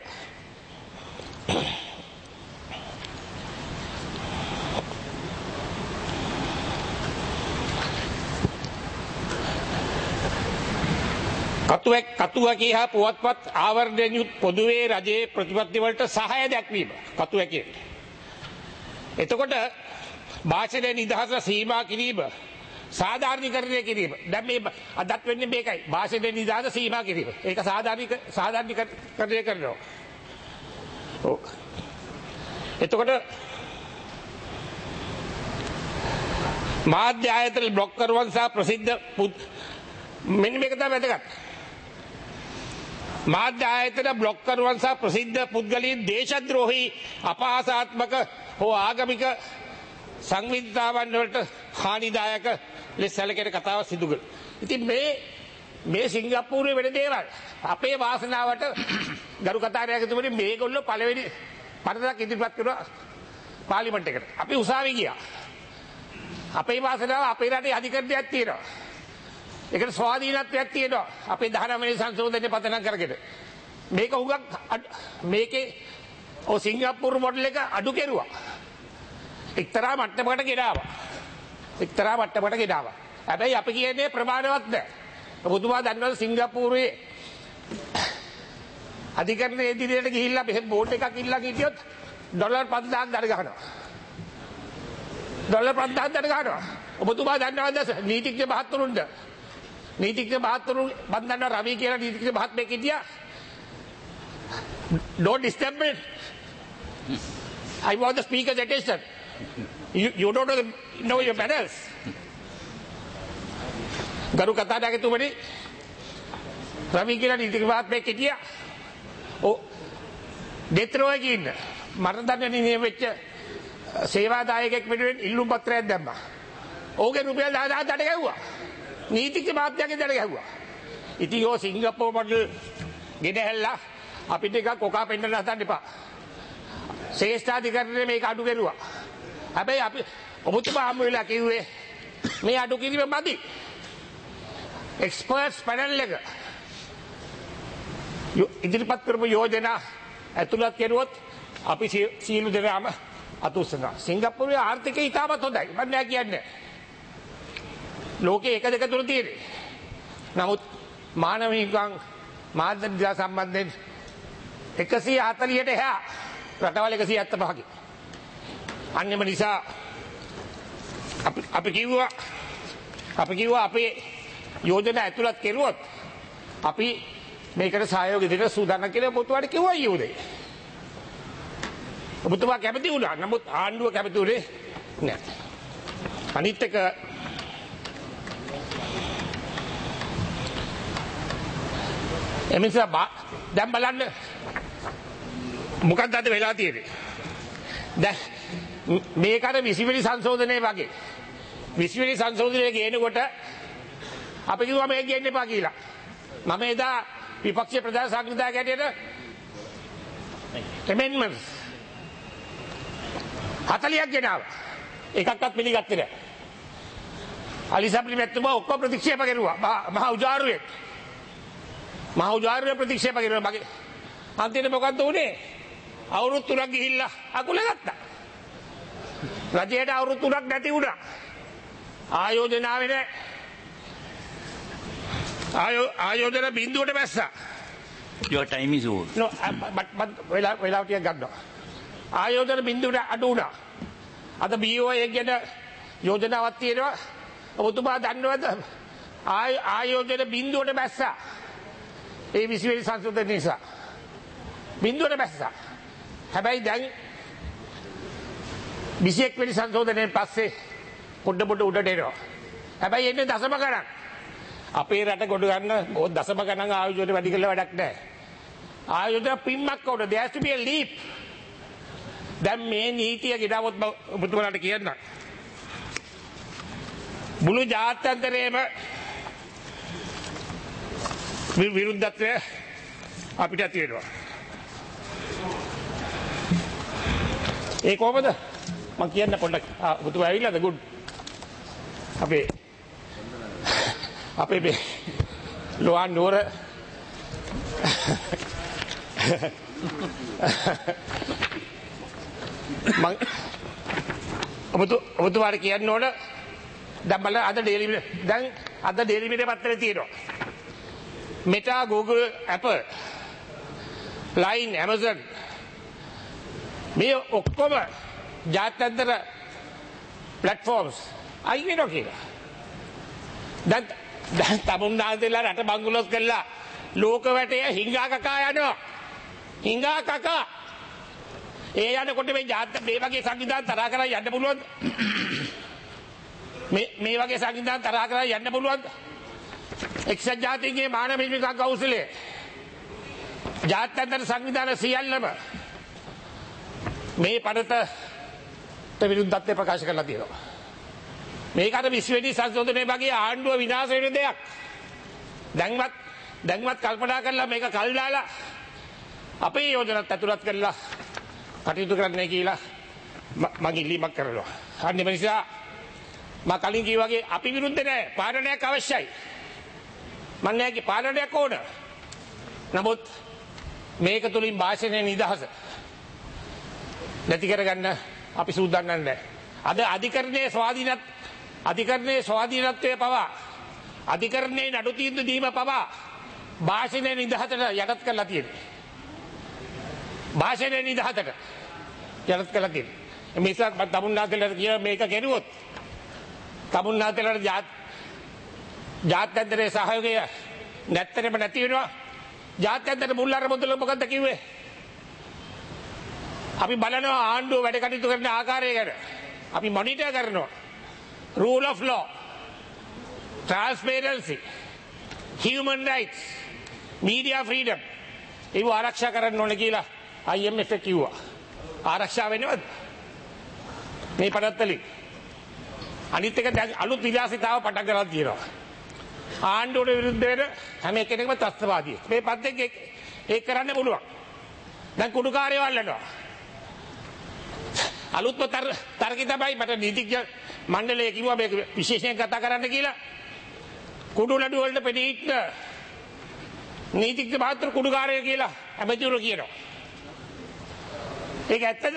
[SPEAKER 5] කතුවක් කතුවකී හා පුවත්පත් ආවරණයෙන් යුත් පොදුවේ රජයේ ප්‍රතිපත්ති වලට සහාය දැක්වීම කතුවකී. එතකොට භාෂණයේ නිදහස සීමා කිරීම සාධාරණීකරණය කිරීම. දැන් මේ අදත් වෙන්නේ මේකයි. භාෂණයේ නිදහස සීමා කිරීම. ඒක සාධාරණී සාධාරණීකරණය කරනවා. ඔව්. එතකොට මාධ්‍ය ආයතන බ්ලොක් කරවන් සහ ප්‍රසිද්ධ මෙන්න මේක තමයි වැදගත්. මාධ්‍ය ආයතන බ්ලොක් කරවන් සහ ප්‍රසිද්ධ පුද්ගලයන් දේශද්‍රෝහී අපහාසාත්මක හෝ ආගමික සංවිධානයන් වලට හානිදායක ලෙස සැලකෙන කතාව සිදු කළා. ඉතින් මේ මේ සිංගප්පූරුවේ වෙන දේවල් අපේ වාසනාවට ගරු කතානායකතුමනි මේගොල්ලෝ පළවෙනි පරතක් ඉදිරිපත් කළා පාර්ලිමේන්තු එකට. අපි උසාවි ගියා. අපේ වාසනාව අපේ රටේ අධිකරණයක් තියෙනවා. ඒකට ස්වාධීනත්වයක් තියෙනවා. අපේ දහනවය වෙනි සංශෝධනයේ පදනම් කරගෙන. මේක උගක් මේකේ ඔය සිංගප්පූරු මොඩල් එක අඩු කෙරුවා. එක්තරා මට්ටමකට ගෙනාවා. එක්තරා මට්ටමකට ගෙනාවා. හැබැයි අපි කියන්නේ ප්‍රමාණවත් නැහැ. ඔබතුමා දන්නවද සිංගප්පූරුවේ අධිකරණයේ ඉදිරියට ගිහිල්ලා මෙහෙම බෝඩ් එකක් ඉල්ලලා හිටියොත් ඩොලර් පන්දාහක් දඩ ගන්නවා. ඩොලර් පන්දාහක් දඩ ගන්නවා. ඔබතුමා දන්නවද නීතිඥ මහත්තුරුන්ද? නීතිඥ මහත්තුරු මන් දන්නවා රවි කියලා නීතිඥ මහත්මයෙක් හිටියා. Don't disturb me. I want the speaker's attention. You, you don't know, the, know your manners. ගරු කතානායකතුමනි රවි කියලා නීතිඥ මහත්මයෙක් හිටියා. ඔව් දෙතරෝයේ ඉන්න මරණ දඬුවම් නියම වෙච්ච සේවාදායකයෙක් වෙනුවෙන් ඉල්ලුම් පත්‍රයක් දැම්මා. ඕකේ රුපියල් දහදාහක් දඩ ගැහුවා. නීතිඥ මහත්මයාගේ දඩ ගැහුවා. ඉතින් ඔය සිංගප්පූරු මොඩල් ගෙනහැල්ලා අපිට එකක් කොකා පෙන්නන්න හදන්න එපා. ශ්‍රේෂ්ඨාධිකරණය මේක අඩු කරුවා. හැබැයි අපි ඔබතුමා හමු වෙලා කිව්වේ මේ අඩු කිරීම මදි. එක්ස්පර්ට්ස් පැනල් එක ඉදිරිපත් කරපු යෝජනා ඇතුළත් කෙරුවොත් අපි සියලු දෙනාම අතුස්සනවා. සිංගප්පූරුවේ ආර්ථිකය ඉතාමත් හොඳයි. මම නෑ කියන්නේ. ලෝකේ එක දෙක තුන තියෙන්නේ. නමුත් මානව හිමිකම් මාධ්‍ය දිහා සම්බන්ධයෙන් එකසිය හතළිහට එහා රටවල් එකසිය හැත්තෑපහකි. අන්නෙම නිසා අපි අපි කිව්වා අපි කිව්වා අපේ යෝජනා ඇතුළත් කෙරුවොත් අපි මේකට සහයෝගය දෙන්න සූදානම් කියලා ඔබතුමාට කිව්වා ඊයේ. ඔබතුමා කැමති වුණා. නමුත් ආණ්ඩුව කැමති වුණේ නැහැ. අනිත් එක එමිසා දැන් බලන්න මොකක්ද අද වෙලා තියෙන්නේ. දැන් මේකට විසිවෙනි සංශෝධනය වගේ විසිවෙනි සංශෝධනය ගේනකොට අපි කිව්වා මේක ගේන්න එපා කියලා. මම එදා විපක්ෂ ප්‍රධාන සංවිධායක හැටියට amendments හතළිහක් ගෙනාවා. එකක්වත් පිළිගත්තේ නැහැ. අලිසබ්ලි මෙතුමා ඔක්කොම ප්‍රතික්ෂේප කරුවා. මහා උජාරුවේ මහා උජාරුවේ ප්‍රතික්ෂේප කරුවා. මගේ අන්තිමට මොකද්ද උනේ? අවුරුදු තුනක් ගිහිල්ලා අකුල ගත්තා. රජයට අවුරුදු තුනක් නැති වුණා. ආයෝජනාවේ නෑ. ආයෝ ආයෝජන බිඳුවට බැස්සා.
[SPEAKER 1] Your time is over.
[SPEAKER 5] No, but but වෙලා වෙලා ටිකක් ගන්නවා. ආයෝජන බිඳුවට අඩු වුණා. අද බී ඕ එක ගැන යෝජනාවක් තියෙනවා. ඔබතුමා දන්නවද? ආයෝජන බිඳුවට බැස්සා. ඒ විසිවෙනි සංශෝධනය නිසා. බිඳුවට බැස්සා. හැබැයි දැන් විසිඑක් වෙනි සංශෝධනයෙන් පස්සේ පොඩ පොඩ උඩට එනවා. හැබැයි එන්නේ දශම ගණන්. අපේ රට ගොඩ ගන්න ඕක දශම ගණන් ආයෝජන වැඩි කළ වැඩක් නැහැ. ආයෝජන පිම්මක් උඩ there has to be a leap. දැන් මේ නීතිය ගෙනවොත් ඔබතුමාලට කියන්න. මුළු ජාත්‍යන්තරයේම විරුද්ධත්වය අපිට ඇති වෙනවා. ඒ කොහොමද? මම කියන්න පොඩ්ඩක්. ඔබතුමා ඇවිල්ලාද? good. අපේ අපේ මේ ලෝහන් නුවර මම ඔබතු ඔබතුමාට කියන්න ඕන දැන් බලන්න අද ඩේලි දැන් අද ඩේලි මීඩියා පත්තරේ තියෙනවා. Meta, Google, Apple, Line, Amazon මේ ඔක්කොම ජාත්‍යන්තර platforms අයි වෙනවා කියලා. දැන් දැන් තමුන්නාන්සේලා රට බංගලොස් කළා ලෝක වැටේ හිඟා කකා යනවා. හිඟා කකා ඒ යනකොට මේ ජාත්‍ය මේ වගේ සංවිධාන තරහ කරලා යන්න පුළුවන්ද? මේ මේ වගේ සංවිධාන තරහ කරලා යන්න පුළුවන්ද? එක්සත් ජාතීන්ගේ මානව හිමිකම් කවුන්සිලේ ජාත්‍යන්තර සංවිධාන සියල්ලම මේ පනතට විරුද්ධත්වය ප්‍රකාශ කරලා තියෙනවා. මේකට විශ්වවිද්‍යාල සංශෝධනයේ වගේ ආණ්ඩුව විනාශ වෙන දෙයක්. දැන්වත් දැන්වත් කල්පනා කරලා මේක කල් දාලා අපේ යෝජනාත් ඇතුළත් කරලා කටයුතු කරන්න කියලා මම ඉල්ලීමක් කරනවා. අන්න ඒ නිසා මම කලින් කිව්වා වගේ අපි විරුද්ධ නැහැ. පාලනයක් අවශ්‍යයි. මම නැහැ පාලනයක් ඕන. නමුත් මේක තුලින් භාෂණයේ නිදහස නැති කරගන්න අපි සූදානම් නැහැ. අද අධිකරණයේ ස්වාධීනත් අධිකරණයේ ස්වාධීනත්වය පවා අධිකරණයේ නඩු තීන්දුව දීම පවා භාෂණයේ නිදහසට යටත් කරලා තියෙනවා. භාෂණයේ නිදහසට යටත් කරලා තියෙනවා. මේ නිසා තමුන්නාතලට කියන මේක කෙරුවොත් තමුන්නාතලට ජාත් ජාත්‍යන්තරයේ සහයෝගය නැත්තරම නැති වෙනවා. ජාත්‍යන්තර මුල් අරමුදල මොකද්ද කිව්වේ? අපි බලනවා ආණ්ඩුව වැඩ කටයුතු කරන ආකාරය ගැන. අපි මොනිටර් කරනවා. rule of law, transparency, human rights, media freedom ඒව ආරක්ෂා කරන්න ඕනේ කියලා I M F කිව්වා. ආරක්ෂා වෙනවද? මේ පනත්තලි. අනිත් එක දැන් අලුත් විලාසිතාව පටන් ගන්න තියෙනවා. ආණ්ඩුවට විරුද්ධ වෙන හැම කෙනෙක්ම ත්‍ස්තවාදී. මේ පද්දෙක් ඒක කරන්න පුළුවන්. දැන් කුඩුකාරයෝ අල්ලනවා. අලුත්ම තර්කය තමයි මට නීතිඥ මණ්ඩලය කිව්වා මේක විශේෂයෙන් කතා කරන්න කියලා. කුඩු නඩු වලට පෙනී ඉන්න නීතිඥ මාත්‍ර කුඩුකාරයෝ කියලා ඇමතිවරු කියනවා. ඒක ඇත්තද?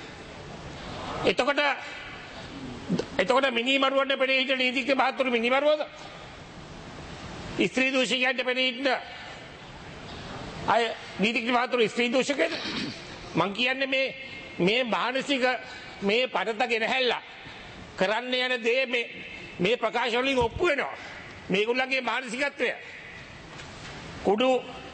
[SPEAKER 5] එතකොට එතකොට මිනිමරුවන්ට පෙනී ඉන්න නීතිඥ මාත්‍ර මිනිමරුවද? ස්ත්‍රී දූෂකයන්ට පෙනී ඉන්න අය නීතිඥ මාත්‍ර ස්ත්‍රී දූෂකයද? මං කියන්නේ මේ මේ මානසික මේ පඩත ගෙනහැල්ලා කරන්න යන දේ මේ මේ ප්‍රකාශ වලින් ඔප්පු වෙනවා. මේගොල්ලන්ගේ මානසිකත්වය කුඩු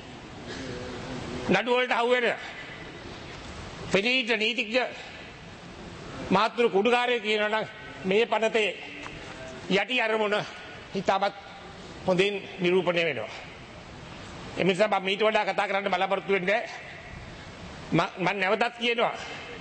[SPEAKER 5] නඩු වලට අහු වෙන පෙනීට නීතිඥ මාතෘ කුඩුකාරය කියනවා නම් මේ පඩතේ යටි අරමුණ හිතාමත් හොඳින් නිරූපණය වෙනවා. ඒ නිසා මම ඊට වඩා කතා කරන්න බලාපොරොත්තු වෙන්නේ නැහැ. මම නැවතත් කියනවා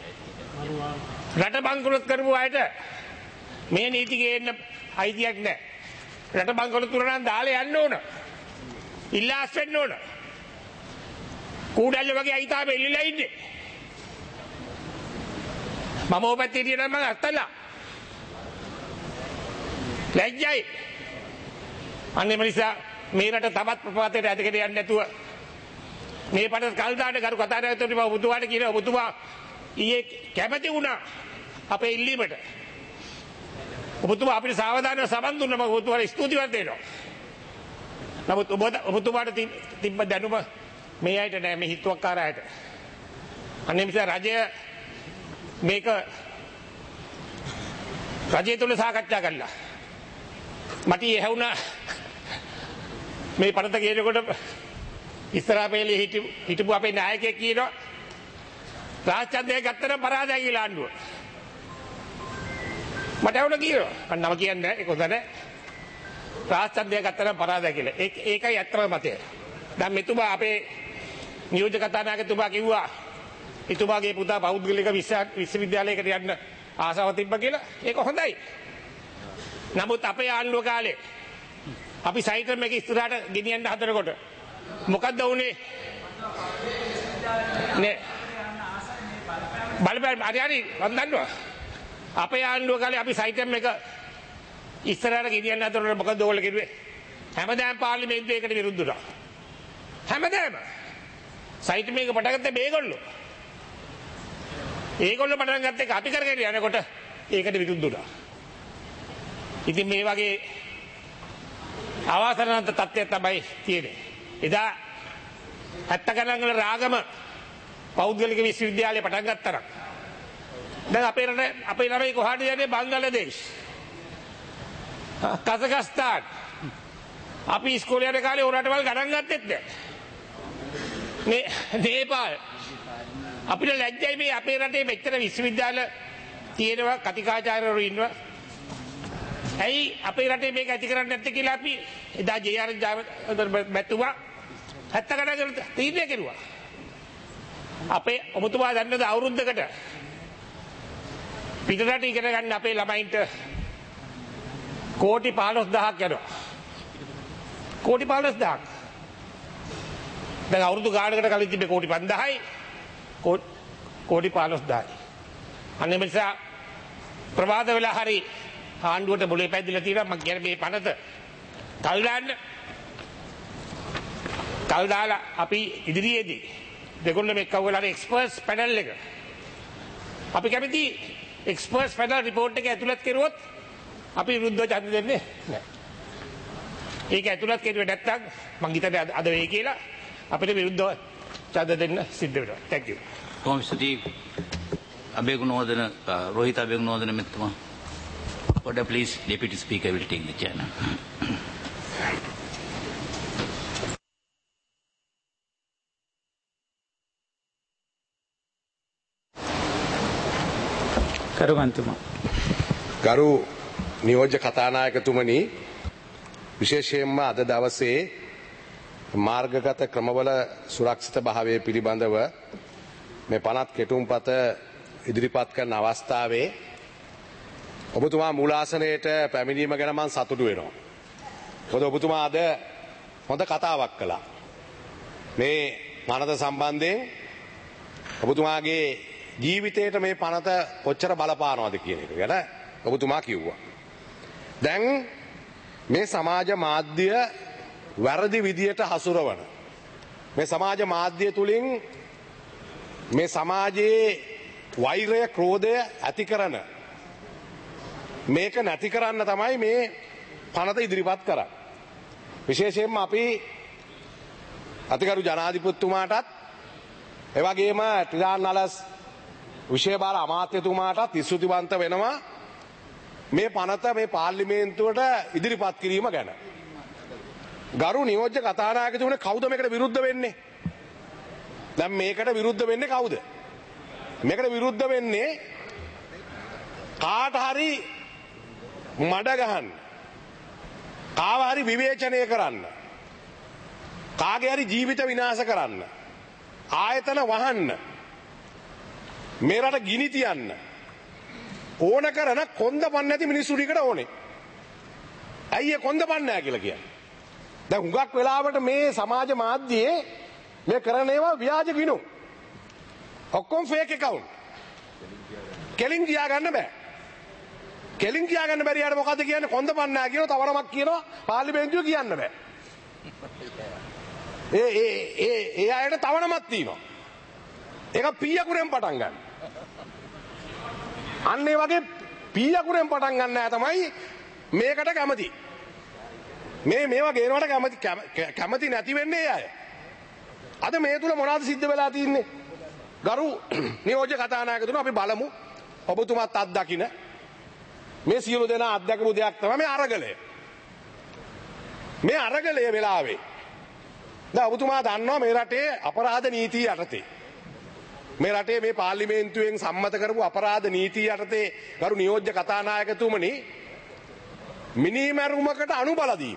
[SPEAKER 5] රට බංකොලොත් කරපු අයට මේ නීති ගේන්න අයිතියක් නැහැ. රට බංකොලොත් කරනවා නම් දාලා යන්න ඕන. ඉල්ලාස් වෙන්න ඕන. කූඩල්ල වගේ අයිතාව එල්ලලා ඉන්නේ. මම ඔබට කියන මම අත්තලා. ලැජ්ජයි. අනේ මනිසා මේ රට තවත් ප්‍රපාතයට ඇදගෙන යන්නේ නැතුව මේ පඩ කල් දාන්න කරු කතා නැතුව මම ඔබතුමාට කියන ඔබතුමා ඊයේ කැමති වුණා අපේ ඉල්ලීමට. ඔබතුමා අපිට සාවධානව සමන් දුන්නා. මම ඔබතුමාට ස්තුතිවන්ත වෙනවා. නමුත් ඔබතුමාට තිබ්බ දැනුම මේ අයට නෑ, මේ හිතුවක්කාර අයට. අනේ නිසා රජය මේක රජය තුල සාකච්ඡා කළා. මට ඇහුණා මේ පනත කියනකොට ඉස්සරහා පෙළේ හිටපු අපේ නායකයෙක් කියනවා රාජ්‍යන්තය ගත්තට පරාදයි කියලා ආණ්ඩුව. මට ඇහුණා කියනවා. මම නම කියන්නේ ඒක හොඳ නැහැ. රාජ්‍යන්තය ගත්තට පරාදයි කියලා. ඒක ඒකයි ඇත්තම මතය. දැන් මෙතුමා අපේ නියෝජක කතානායකතුමා කිව්වා එතුමාගේ පුතා පෞද්ගලික විශ්වවිද්‍යාලයකට යන්න ආසාව තිබ්බ කියලා. ඒක හොඳයි. නමුත් අපේ ආණ්ඩුව කාලේ අපි සයිටර් මේක ඉස්සරහට ගෙනියන්න හදනකොට මොකද්ද වුනේ? නේ බලපෑම් හරි හරි මම දන්නවා. අපේ ආණ්ඩුව කාලේ අපි සයිටර් මේක ඉස්සරහට ගෙනියන්න හදනකොට මොකද්ද ඕගොල්ලෝ කිව්වේ? හැමදාම පාර්ලිමේන්තුවේකට විරුද්ධ වුණා. හැමදාම සයිටර් මේක පටන් ගත්තේ මේගොල්ලෝ. ඒගොල්ලෝ පටන් ගත්ත එක අපි කරගෙන යනකොට ඒකට විරුද්ධ වුණා. ඉතින් මේ වගේ අවාසනාවන්ත තත්ත්වයක් තමයි තියෙන්නේ. එදා ඇත්ත ගණන් වල රාගම පෞද්ගලික විශ්වවිද්‍යාලය පටන් ගත්තා නම් දැන් අපේ රට අපේ ළමයි කොහාටද යන්නේ? බංග්ලාදේශ, කසකස්තාන්. අපි ඉස්කෝලේ යන කාලේ ඕන රටවල් ගණන් ගත්තෙත් නැහැ. මේ නේපාල්. අපිට ලැජ්ජයි මේ අපේ රටේ මෙච්චර විශ්වවිද්‍යාල තියෙනවා, කතිකාචාර්යවරු ඉන්නවා. ඇයි අපේ රටේ මේක ඇති කරන්නේ නැත්තේ කියලා අපි එදා ජේ ආර් මැතිතුමා හැත්ත ගණන් තීරණය කෙරුවා. අපේ ඔබතුමා දන්නද අවුරුද්දකට පිටරට ඉගෙන ගන්න අපේ ළමයින්ට කෝටි පහළොස් දහසක් යනවා. කෝටි පහළොස් දහසක්. දැන් අවුරුදු ගානකට කලින් තිබ්බේ කෝටි පන්දාහයි. කෝටි පහළොස් දහසයි. අනේ නිසා ප්‍රවාද වෙලා හරි ආණ්ඩුවට මොලේ පැද්දිලා තියෙනවා. මම කියන්නේ මේ පනත කල් දාන්න. කල් දාලා අපි ඉදිරියේදී දෙගොල්ලෝ මේ කවුලට එක්ස්පර්ට්ස් පැනල් එක අපි කැමති එක්ස්පර්ට්ස් පැනල් රිපෝට් එක ඇතුළත් කෙරුවොත් අපි විරුද්ධව ඡන්ද දෙන්නේ නැහැ. ඒක ඇතුළත් කෙරුවේ නැත්නම් මං හිතන්නේ අද වෙයි කියලා අපිට විරුද්ධව ඡන්ද දෙන්න සිද්ධ වෙනවා. Thank you.
[SPEAKER 1] කොමිසති අබේගුණෝදන රෝහිත අබේගුණෝදන මෙතුමා. Order please, Deputy Speaker will take the chair now.
[SPEAKER 2] කරුගන්තුමා.
[SPEAKER 7] ගරු නියෝජ්‍ය කතානායකතුමනි, විශේෂයෙන්ම අද දවසේ මාර්ගගත ක්‍රමවල සුරක්ෂිත භාවය පිළිබඳව මේ පනත් කෙටුම්පත ඉදිරිපත් කරන අවස්ථාවේ ඔබතුමා මූලාසනයට පැමිණීම ගැන මම සතුටු වෙනවා. මොකද ඔබතුමා අද හොඳ කතාවක් කළා. මේ පනත සම්බන්ධයෙන් ඔබතුමාගේ ජීවිතයට මේ පනත කොච්චර බලපානවද කියන එක ගැන ඔබතුමා කිව්වා. දැන් මේ සමාජ මාධ්‍ය වැරදි විදියට හසුරවන මේ සමාජ මාධ්‍ය තුලින් මේ සමාජයේ වෛරය ක්‍රෝධය ඇති කරන මේක නැති කරන්න තමයි මේ පනත ඉදිරිපත් කරන්නේ. විශේෂයෙන්ම අපි අතිගරු ජනාධිපතිතුමාටත් එවැගේම ටිලාන් නලස් විශේෂ බාර අමාත්‍යතුමාටත් ස්තුතිවන්ත වෙනවා මේ පනත මේ පාර්ලිමේන්තුවට ඉදිරිපත් කිරීම ගැන. ගරු නියෝජ්‍ය කතානායකතුමනි, කවුද මේකට විරුද්ධ වෙන්නේ? දැන් මේකට විරුද්ධ වෙන්නේ කවුද? මේකට විරුද්ධ වෙන්නේ කාට හරි මඩ ගහන්න, කාව හරි විවේචනය කරන්න, කාගේ හරි ජීවිත විනාශ කරන්න, ආයතන වහන්න, මේ රට ගිනි තියන්න ඕන කරන කොන්ද පන්න නැති මිනිස්සු ටිකට ඕනේ. ඇයි ඒ කොන්ද පන්නේ නැහැ කියලා කියන්නේ? දැන් හුඟක් වෙලාවට මේ සමාජ මාධ්‍යයේ මේ කරන ඒවා ව්‍යාජ ගිණුම්. ඔක්කොම ෆේක් account. කෙලින් කියා ගන්න බෑ. කෙලින් කියා ගන්න බැරි යාට මොකද්ද කියන්නේ? කොන්ද පන්නේ නැහැ කියනවා, තවරමක් කියනවා, පාර්ලිමේන්තුවේ කියන්න බෑ. ඒ ඒ ඒ ඒ අයට තවනමක් තියෙනවා. ඒක පීයකුරෙන් පටන් ගන්න. අන්න ඒ වගේ පීයකුරෙන් පටන් ගන්න අය තමයි මේකට කැමති. මේ මේවා ගේනවට කැමති කැමති නැති වෙන්නේ අය. අද මේ තුල මොනවද සිද්ධ වෙලා තින්නේ? ගරු නියෝජ්‍ය කතානායකතුමා, අපි බලමු ඔබතුමාත් අත්දකින්න මේ සියලු දෙනා අත්දකපු දෙයක් තමයි මේ අරගලය. මේ අරගලය වෙලාවේ දැන් ඔබතුමා දන්නවා මේ රටේ අපරාධ නීතිය යටතේ මේ රටේ මේ පාර්ලිමේන්තුවෙන් සම්මත කරපු අපරාධ නීතිය යටතේ ගරු නියෝජ්‍ය කතානායකතුමනි මිනිමැරුමකට අනුබල දීම.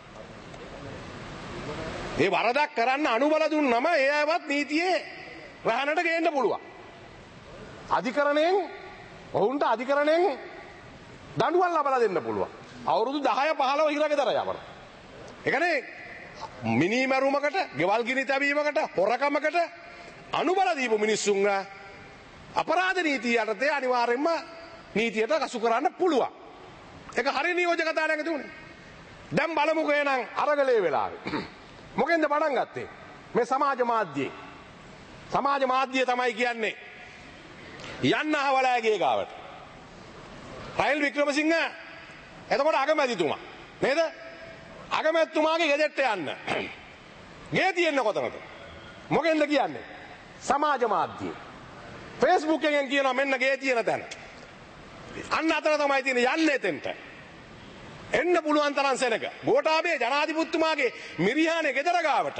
[SPEAKER 7] ඒ වරදක් කරන්න අනුබල දුන්නම ඒ අයවත් නීතියේ රහනට ගේන්න පුළුවන්. අධිකරණයෙන් ඔවුන්ට අධිකරණයෙන් දඬුවම් ලබා දෙන්න පුළුවන්. අවුරුදු දහය පහළොව ඉරගෙදර යවන. ඒ කියන්නේ මිනිමැරුමකට, ගෙවල් ගිනි තැබීමකට, හොරකමකට අනුබල දීපු මිනිස්සුන් අපරාධ නීතිය යටතේ අනිවාර්යයෙන්ම නීතියට කසු කරන්න පුළුවන්. ඒක හරිය නියෝජ්‍ය කතානායකතුමනි. දැන් බලමුකෝ එහෙනම් අරගලේ වෙලාවේ මොකෙන්ද පටන් ගත්තේ? මේ සමාජ මාධ්‍යයේ. සමාජ මාධ්‍යය තමයි කියන්නේ යන්න අහවලෑගේ ගාවට. රයිල් වික්‍රමසිංහ එතකොට අගමැතිතුමා නේද? අගමැතිතුමාගේ ගෙදරට යන්න. ගේ තියෙන්නේ කොතනද? මොකෙන්ද කියන්නේ? සමාජ මාධ්‍යයේ. Facebook එකෙන් කියනවා මෙන්න ගේ තියෙන තැන. අන්න අතර තමයි තියෙන්නේ යන්නේ එතෙන්ට. එන්න පුළුවන් තරම් සෙනග. ගෝඨාභය ජනාධිපතිතුමාගේ මිරිහානේ ගෙදර ගාවට.